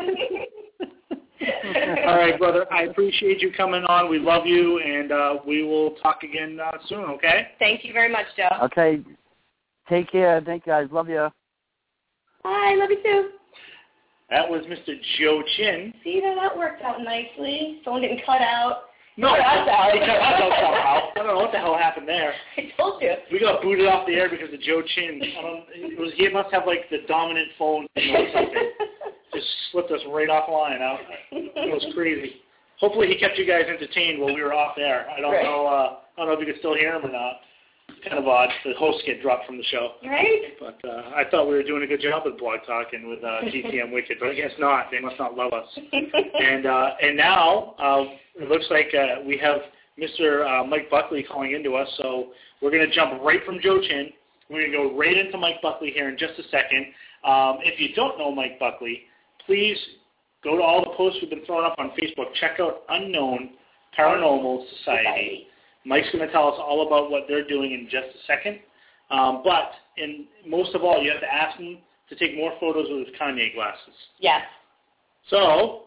All right, brother. I appreciate you coming on. We love you, and uh, we will talk again uh, soon, okay? Thank you very much, Joe. Okay. Take care. Thank you, guys. Love you. Bye. Love you, too. That was Mister Joe Chin. See, that, that worked out nicely. Someone didn't cut out. No, that's out. They cut us out somehow. I don't know what the hell happened there. I told you. We got booted off the air because of Joe Chin. I don't. It was he must have like the dominant phone or something. Just slipped us right off the line. Out. It was crazy. Hopefully he kept you guys entertained while we were off there. I don't right. know. Uh, I don't know if you could still hear him or not. Kind of odd. The host get dropped from the show. Right. But uh, I thought we were doing a good job with Blog Talk and with uh, T T M Wicked, but I guess not. They must not love us. and uh, and now uh, it looks like uh, we have Mister Uh, Mike Buckley calling into us, so we're going to jump right from Joe Chin. We're going to go right into Mike Buckley here in just a second. Um, if you don't know Mike Buckley, please go to all the posts we've been throwing up on Facebook. Check out Unknown Paranormal Society. Mike's going to tell us all about what they're doing in just a second. Um, but in, most of all, you have to ask him to take more photos with his Kanye glasses. Yes. So,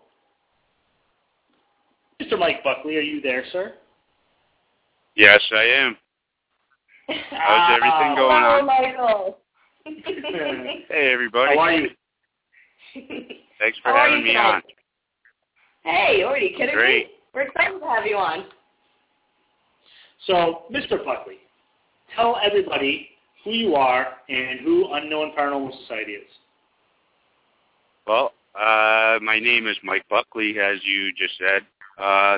Mister Mike Buckley, are you there, sir? Yes, I am. How's everything going Hello, on? Michael. Hey, everybody. How are you? Thanks for How having me tonight? on. Hey, are you kidding Great. me? We're excited to have you on. So, Mister Buckley, tell everybody who you are and who Unknown Paranormal Society is. Well, uh, my name is Mike Buckley, as you just said. Uh,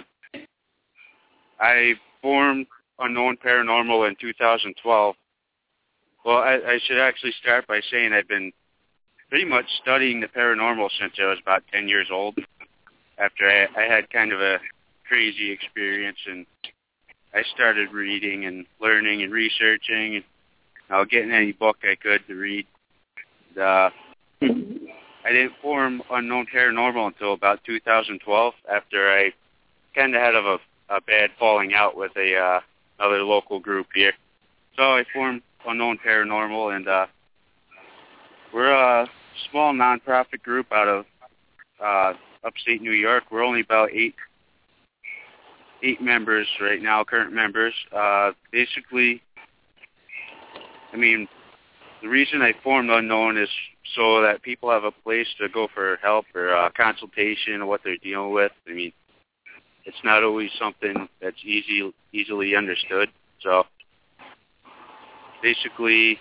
I formed Unknown Paranormal in two thousand twelve. Well, I, I should actually start by saying I've been pretty much studying the paranormal since I was about ten years old, after I, I had kind of a crazy experience, and I started reading and learning and researching, and I was getting any book I could to read. Uh, I didn't form Unknown Paranormal until about two thousand twelve, after I kind of had a, a bad falling out with a uh, another local group here. So I formed Unknown Paranormal, and uh, we're a small nonprofit group out of uh, upstate New York. We're only about eight eight members right now, current members. Uh, basically, I mean, the reason I formed Unknown is so that people have a place to go for help or uh, consultation of what they're dealing with. I mean, it's not always something that's easy, easily understood. So basically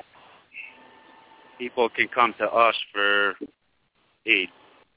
people can come to us for aid.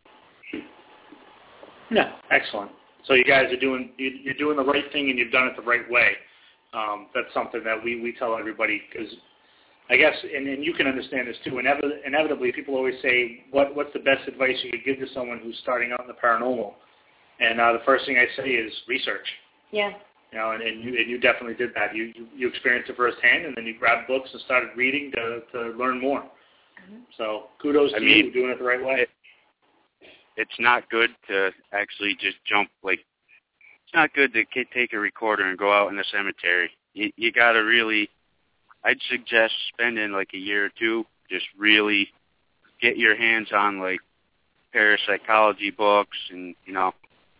Yeah, excellent. So you guys are doing you- you're doing the right thing, and you've done it the right way. Um, that's something that we, we tell everybody, because I guess, and, and you can understand this too, Inevit- inevitably people always say, what what's the best advice you could give to someone who's starting out in the paranormal? And uh, the first thing I say is research. Yeah. You know, and, and, you, and you definitely did that. You, you you experienced it firsthand, and then you grabbed books and started reading to, to learn more. Mm-hmm. So kudos I to mean, you for doing it the right way. It, it's not good to actually just jump, like, it's not good to take a recorder and go out in the cemetery. You, you got to really, I'd suggest spending like a year or two, just really get your hands on like parapsychology books and, you know,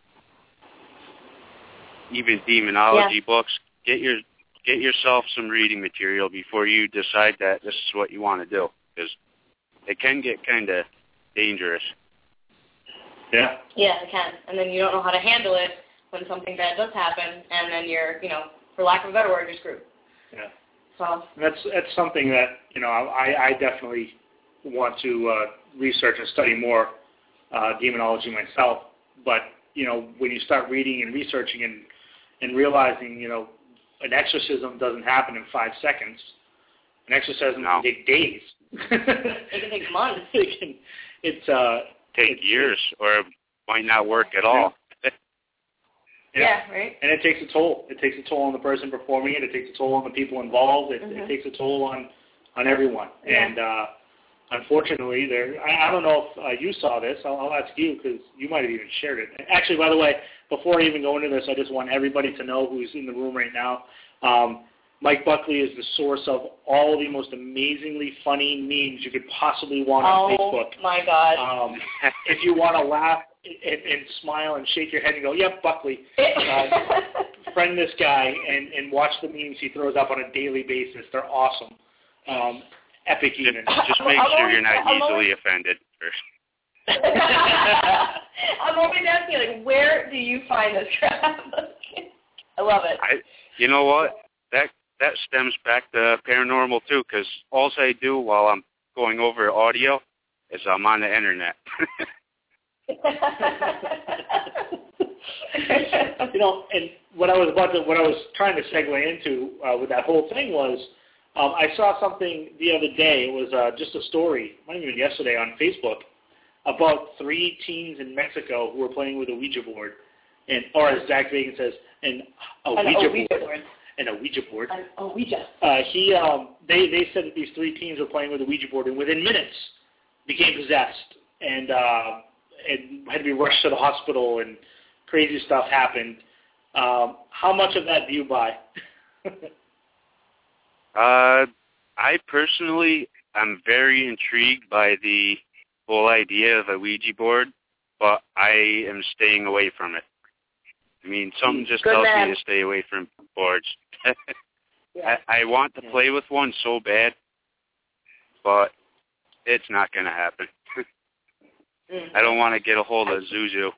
even demonology yeah. books. Get your get yourself some reading material before you decide that this is what you want to do, because it can get kind of dangerous. Yeah. Yeah, it can. And then you don't know how to handle it when something bad does happen, and then you're, you know, for lack of a better word, you're screwed. Yeah. So that's that's something that, you know, I, I definitely want to uh, research and study more uh, demonology myself. But, you know, when you start reading and researching and, and realizing, you know, an exorcism doesn't happen in five seconds. An exorcism no. can take days. It can take months. it can, it's uh, take it's, years, or it might not work at all. Yeah. yeah, right. And it takes a toll. It takes a toll on the person performing it. It takes a toll on the people involved. It, mm-hmm. it takes a toll on, on everyone. Yeah. And uh, unfortunately, there. I, I don't know if uh, you saw this. I'll, I'll ask you, because you might have even shared it. Actually, by the way, before I even go into this, I just want everybody to know who's in the room right now. Um, Mike Buckley is the source of all the most amazingly funny memes you could possibly want on oh, Facebook. Oh, my God. Um, if you want to laugh and, and smile and shake your head and go, yep, Buckley, uh, friend this guy and, and watch the memes he throws up on a daily basis. They're awesome. Um, epic even. Just, just make I'm sure always, you're not I'm easily always, offended first. I'm always asking, like, where do you find this crap? I love it. I, you know what? That that stems back to paranormal too, because all I do while I'm going over audio is I'm on the internet. You know, and what I was about to, what I was trying to segue into uh, with that whole thing was, um, I saw something the other day. It was uh, just a story, might have been yesterday on Facebook, about three teens in Mexico who were playing with a Ouija board, and or as Zach Vagan says, an a An Ouija, Ouija board, board. an a Ouija board. An Ouija. Uh, he, um, they, they said that these three teens were playing with a Ouija board, and within minutes became possessed, and uh, and had to be rushed to the hospital, and crazy stuff happened. Um, how much of that do you buy? uh, I personally am very intrigued by the whole idea of a Ouija board, but I am staying away from it. I mean, something just Good tells man. me to stay away from boards. Yeah. I, I want to Yeah. play with one so bad, but it's not going to happen. Mm. I don't want to get a hold of Zuzu.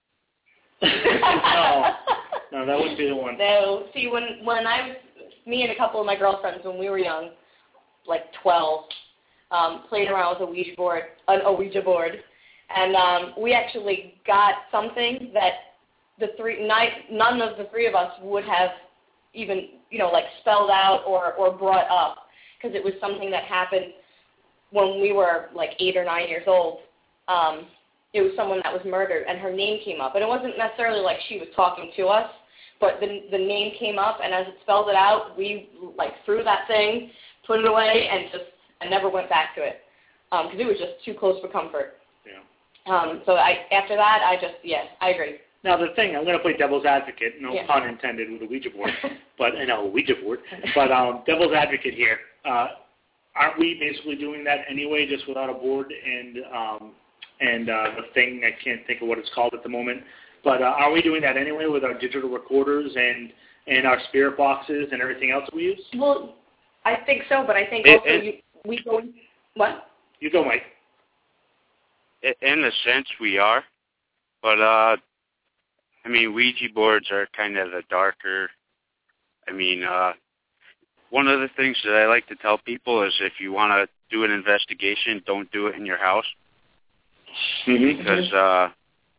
no, no, that wouldn't be the one. No. See, when when I was, me and a couple of my girlfriends, when we were young, like twelve, um, played around with a Ouija board, an a Ouija board, and um, we actually got something that the three, ni- none of the three of us would have even, you know, like spelled out or, or brought up, because it was something that happened when we were like eight or nine years old. Um, it was someone that was murdered, and her name came up. And it wasn't necessarily like she was talking to us, but the the name came up, and as it spelled it out, we like threw that thing, put it away, and just and never went back to it, because um, it was just too close for comfort. Yeah. Um, so I after that, I just, yeah, I agree. Now, the thing, I'm going to play devil's advocate, no Yeah. pun intended with a Ouija board, but, you know, Ouija board, but um, devil's advocate here. Uh, aren't we basically doing that anyway, just without a board and um, and uh, the thing, I can't think of what it's called at the moment, but uh, are we doing that anyway with our digital recorders and, and our spirit boxes and everything else we use? Well, I think so, but I think It- also it- you, we go, what? You go, Mike. In a sense, we are, but uh, I mean, Ouija boards are kind of the darker. I mean, uh, one of the things that I like to tell people is if you want to do an investigation, don't do it in your house. Mm-hmm. Because uh,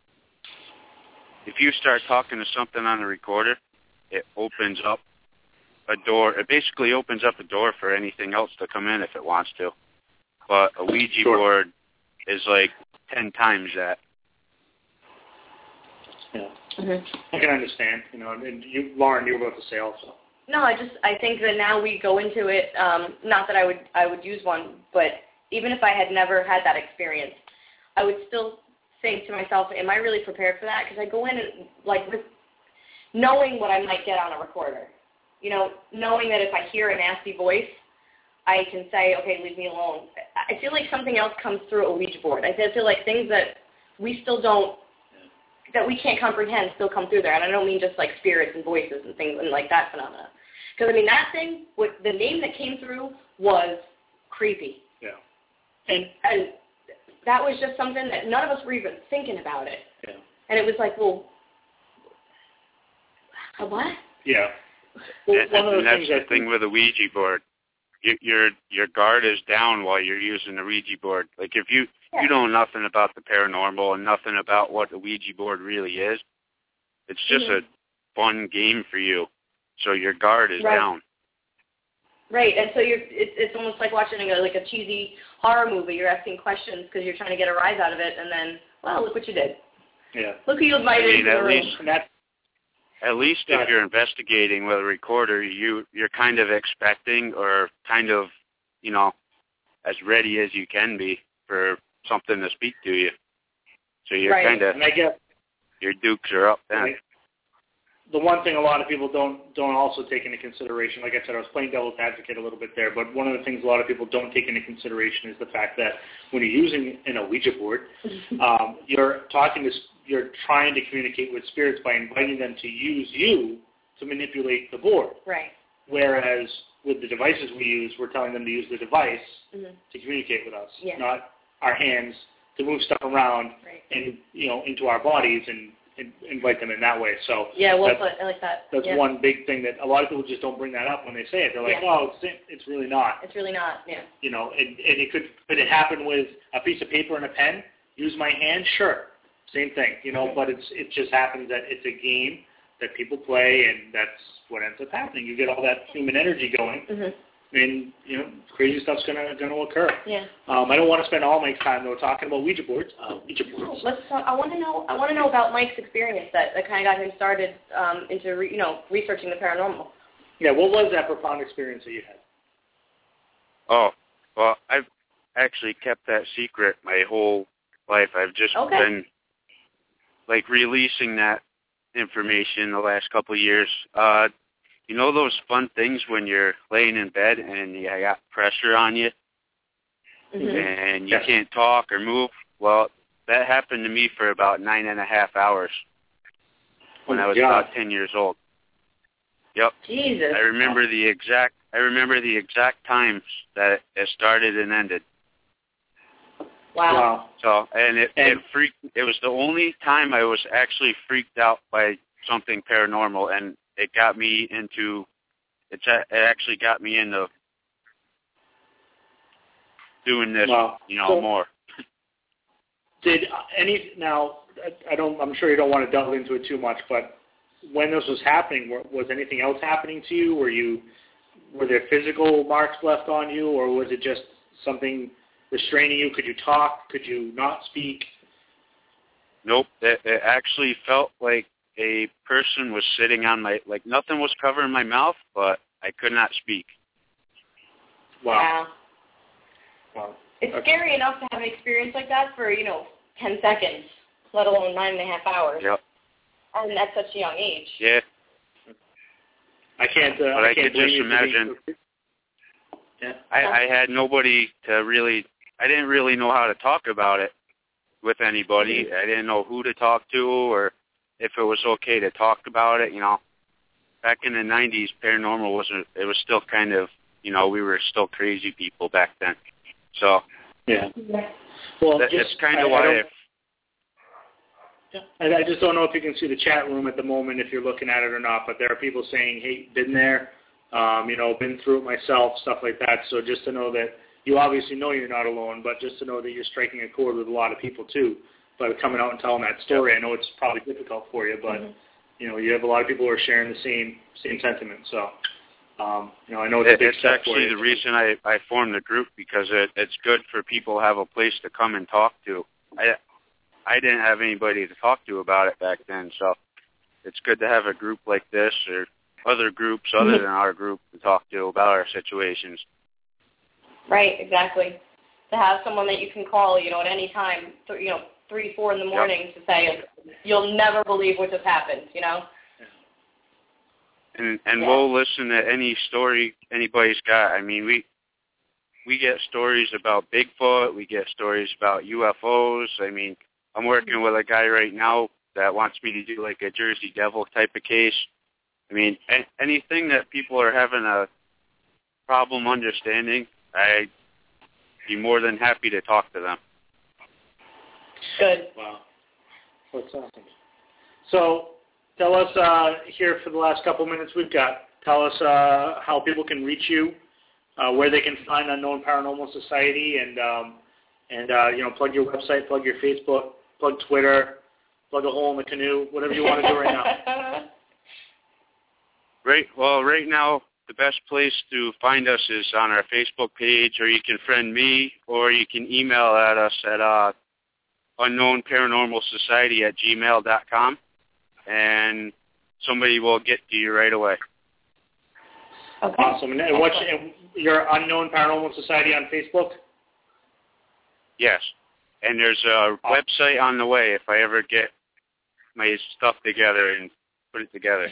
if you start talking to something on the recorder, it opens up a door. It basically opens up a door for anything else to come in if it wants to. But a Ouija Sure. board is like ten times that. Yeah. Mm-hmm. I can understand. You know, and you, Lauren, you were about to say also. No, I just I think that now we go into it. Um, not that I would I would use one, but even if I had never had that experience, I would still think to myself, "Am I really prepared for that?" Because I go in and like with knowing what I might get on a recorder. You know, knowing that if I hear a nasty voice, I can say, "Okay, leave me alone." I feel like something else comes through a Ouija board. I feel like things that we still don't. that we can't comprehend still come through there. And I don't mean just like spirits and voices and things and like that phenomena. Because, I mean, that thing, what, the name that came through was creepy. Yeah. And, And that was just something that none of us were even thinking about it. yeah. And it was like, well, a what? Yeah. Well, And, one of the and that's things the I thing think, with a Ouija board. Your, your your guard is down while you're using the Ouija board. Like if you Yeah. you know nothing about the paranormal and nothing about what the Ouija board really is, it's just Mhm. a fun game for you. So your guard is Right. down. Right, and so you're, it's, it's almost like watching a, like a cheesy horror movie. You're asking questions because you're trying to get a rise out of it, and then, well, look what you did. yeah. Look who you invited I mean, into at the room. least- And that, At least Got if it. you're investigating with a recorder, you you're kind of expecting or kind of, you know, as ready as you can be for something to speak to you. So you're Right. kind of and I guess your dukes are up then. like, the one thing a lot of people don't don't also take into consideration, like I said, I was playing devil's advocate a little bit there, but one of the things a lot of people don't take into consideration is the fact that when you're using an Ouija board, um, you're talking to, you're trying to communicate with spirits by inviting them to use you to manipulate the board. Right. Whereas with the devices we use, we're telling them to use the device Mm-hmm. to communicate with us, Yeah. not our hands to move stuff around Right. and, you know, into our bodies and, and invite them in that way. So Yeah, well that's, put. I like that. that's yeah. one big thing that a lot of people just don't bring that up when they say it. They're like, Yeah. oh, it's, it's really not. It's really not, yeah. You know, and, and it could, could it happen with a piece of paper and a pen? Use my hand? Sure. Same thing, you know, but it's it just happens that it's a game that people play, and that's what ends up happening. You get all that human energy going, Mm-hmm. and, you know, crazy stuff's going to gonna occur. Yeah. Um, I don't want to spend all Mike's time, though, talking about Ouija boards. Uh, Ouija boards. Let's talk, I want to know. I want to know about Mike's experience that, that kind of got him started um, into re, you know researching the paranormal. Yeah, what was that profound experience that you had? Oh, well, I've actually kept that secret my whole life. I've just Okay. been, like, releasing that information the last couple of years. Uh, you know those fun things when you're laying in bed and you got pressure on you Mm-hmm. and you Yes. can't talk or move? Well, that happened to me for about nine and a half hours when Oh, I was God. about ten years old. Yep. Jesus. I remember the exact I remember the exact times that it started and ended. Wow. Wow. So, and it, And- it freaked. It was the only time I was actually freaked out by something paranormal, and it got me into. It's a, it actually got me into doing this, Wow. you know, So- more. Did uh, any now? I- I don't. I'm sure you don't want to delve into it too much, but when this was happening, were- was anything else happening to you? Were you were there physical marks left on you, or was it just something restraining you? Could you talk? Could you not speak? Nope. It, it actually felt like a person was sitting on my like nothing was covering my mouth, but I could not speak. Wow. Wow. It's Okay. scary enough to have an experience like that for, you know, ten seconds, let alone nine and a half hours. Yep. And at such a young age. Yeah. I can't. Uh, But I can't could blame just you for being imagine- so- Yeah. I, I had nobody to really, I didn't really know how to talk about it with anybody. I didn't know who to talk to or if it was okay to talk about it, you know. Back in the nineties, paranormal wasn't, it was still kind of, you know, we were still crazy people back then. So Yeah. Well, that, just, that's kind I- of I why don't- I, Yeah. I, I just don't know if you can see the chat room at the moment if you're looking at it or not, but there are people saying, hey, been there, Um, you know, been through it myself, stuff like that. So just to know that you obviously know you're not alone, but just to know that you're striking a chord with a lot of people too by coming out and telling that story. I know it's probably difficult for you, but mm-hmm. you know, you have a lot of people who are sharing the same same sentiment. So, um, you know, I know it's it, a big it's step actually for you. the reason I I formed the group, because it, it's good for people to have a place to come and talk to. I I didn't have anybody to talk to about it back then, so it's good to have a group like this or other groups other than our group to talk to about our situations. Right, exactly. To have someone that you can call, you know, at any time, th- you know, three, four in the morning yep. to say, you'll never believe what just happened, you know? And and yeah. we'll listen to any story anybody's got. I mean, we we get stories about Bigfoot. We get stories about U F Os. I mean, I'm working with a guy right now that wants me to do like a Jersey Devil type of case. I mean, a- anything that people are having a problem understanding, I'd be more than happy to talk to them. Good. Wow. That's awesome. So tell us uh, here for the last couple minutes we've got, tell us uh, how people can reach you, uh, where they can find Unknown Paranormal Society, and, um, and uh, you know, plug your website, plug your Facebook, plug Twitter, plug a hole in the canoe, whatever you want to do right now. Right. Well, right now, the best place to find us is on our Facebook page, or you can friend me, or you can email at us at uh, unknown paranormal society at gmail dot com, and somebody will get to you right away. Okay. Awesome. And what's your Unknown Paranormal Society on Facebook? Yes. And there's a oh. website on the way if I ever get my stuff together and put it together.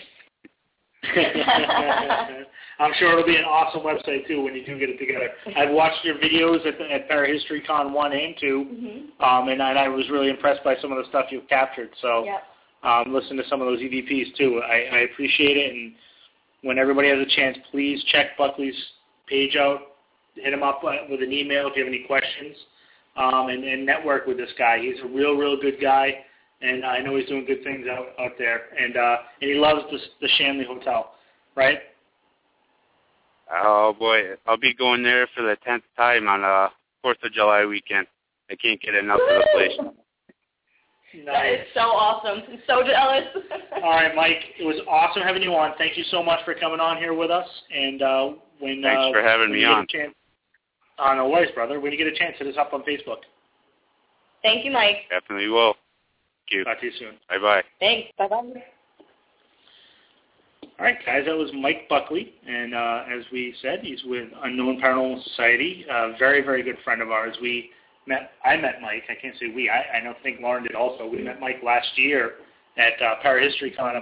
I'm sure it'll be an awesome website, too, when you do get it together. I've watched your videos at, the, at ParaHistoryCon one and two, mm-hmm. um, and, and I was really impressed by some of the stuff you've captured. So yep. um, listen to some of those E V Ps, too. I, I appreciate it, and when everybody has a chance, please check Buckley's page out. Hit him up with an email if you have any questions, um, and, and network with this guy. He's a real, real good guy. And I know he's doing good things out, out there. And uh, and he loves the, the Shanley Hotel, right? Oh, boy. I'll be going there for the tenth time on uh fourth of July weekend. I can't get enough of the place. Nice. That is so awesome. I'm so jealous. All right, Mike. It was awesome having you on. Thank you so much for coming on here with us. And uh, when Thanks uh, for having when me you on. Get a chance, uh, no worries, brother. When you get a chance, hit us up on Facebook. Thank you, Mike. Definitely will. Thank you. Talk to you soon. Bye-bye. Thanks. Bye-bye. All right, guys, that was Mike Buckley, and uh, as we said, he's with Unknown Paranormal Society, a very, very good friend of ours. We met, I met Mike, I can't say we, I, I don't think Lauren did also. We met Mike last year at uh, ParaHistoryCon.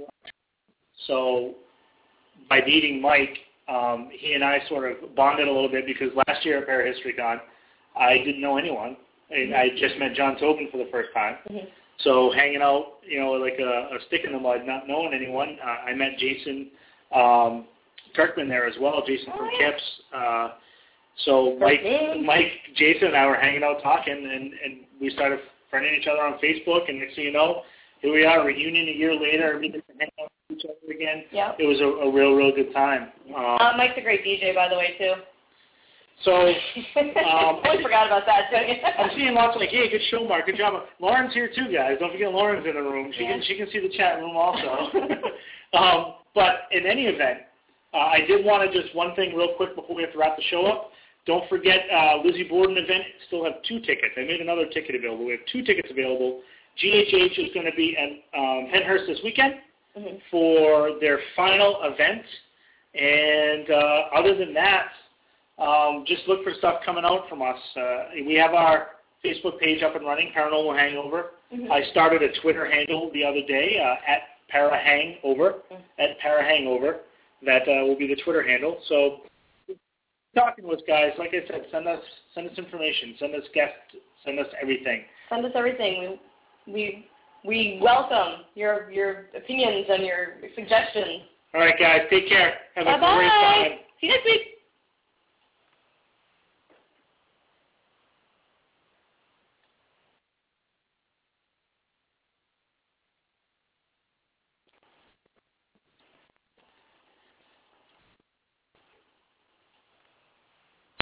So by meeting Mike, um, he and I sort of bonded a little bit because last year at ParaHistoryCon, I didn't know anyone. I, I just met John Tobin for the first time. Mm-hmm. So hanging out, you know, like a, a stick in the mud, not knowing anyone. Uh, I met Jason um, Kirkman there as well, Jason oh, from yeah. Kips. Uh, so Mike, Mike, Jason and I were hanging out talking, and, and we started friending each other on Facebook, and next thing you know, here we are, reunion a year later, we get to hang out with each other again. Yeah. It was a, a real, real good time. Um, uh, Mike's a great D J, by the way, too. So, um, I forgot about that, too. I'm seeing lots of like, hey, good show, Mark, good job. Lauren's here too, guys. Don't forget Lauren's in the room. She yeah. can she can see the chat room also. um, but in any event, uh, I did want to just one thing real quick before we have to wrap the show up. Don't forget uh, Lizzie Borden event. Still have two tickets. I made another ticket available. We have two tickets available. G H H is going to be at um, Penhurst this weekend mm-hmm. for their final event. And uh, other than that, Um, just look for stuff coming out from us. Uh, we have our Facebook page up and running, Paranormal Hangover. Mm-hmm. I started a Twitter handle the other day, uh, at ParaHangover, mm-hmm. at ParaHangover. That uh, will be the Twitter handle. So talking with guys, like I said, send us send us information, send us guests, send us everything. Send us everything. We we, we welcome your your opinions and your suggestions. All right, guys, take care. Have Bye-bye. a great time. See you next week.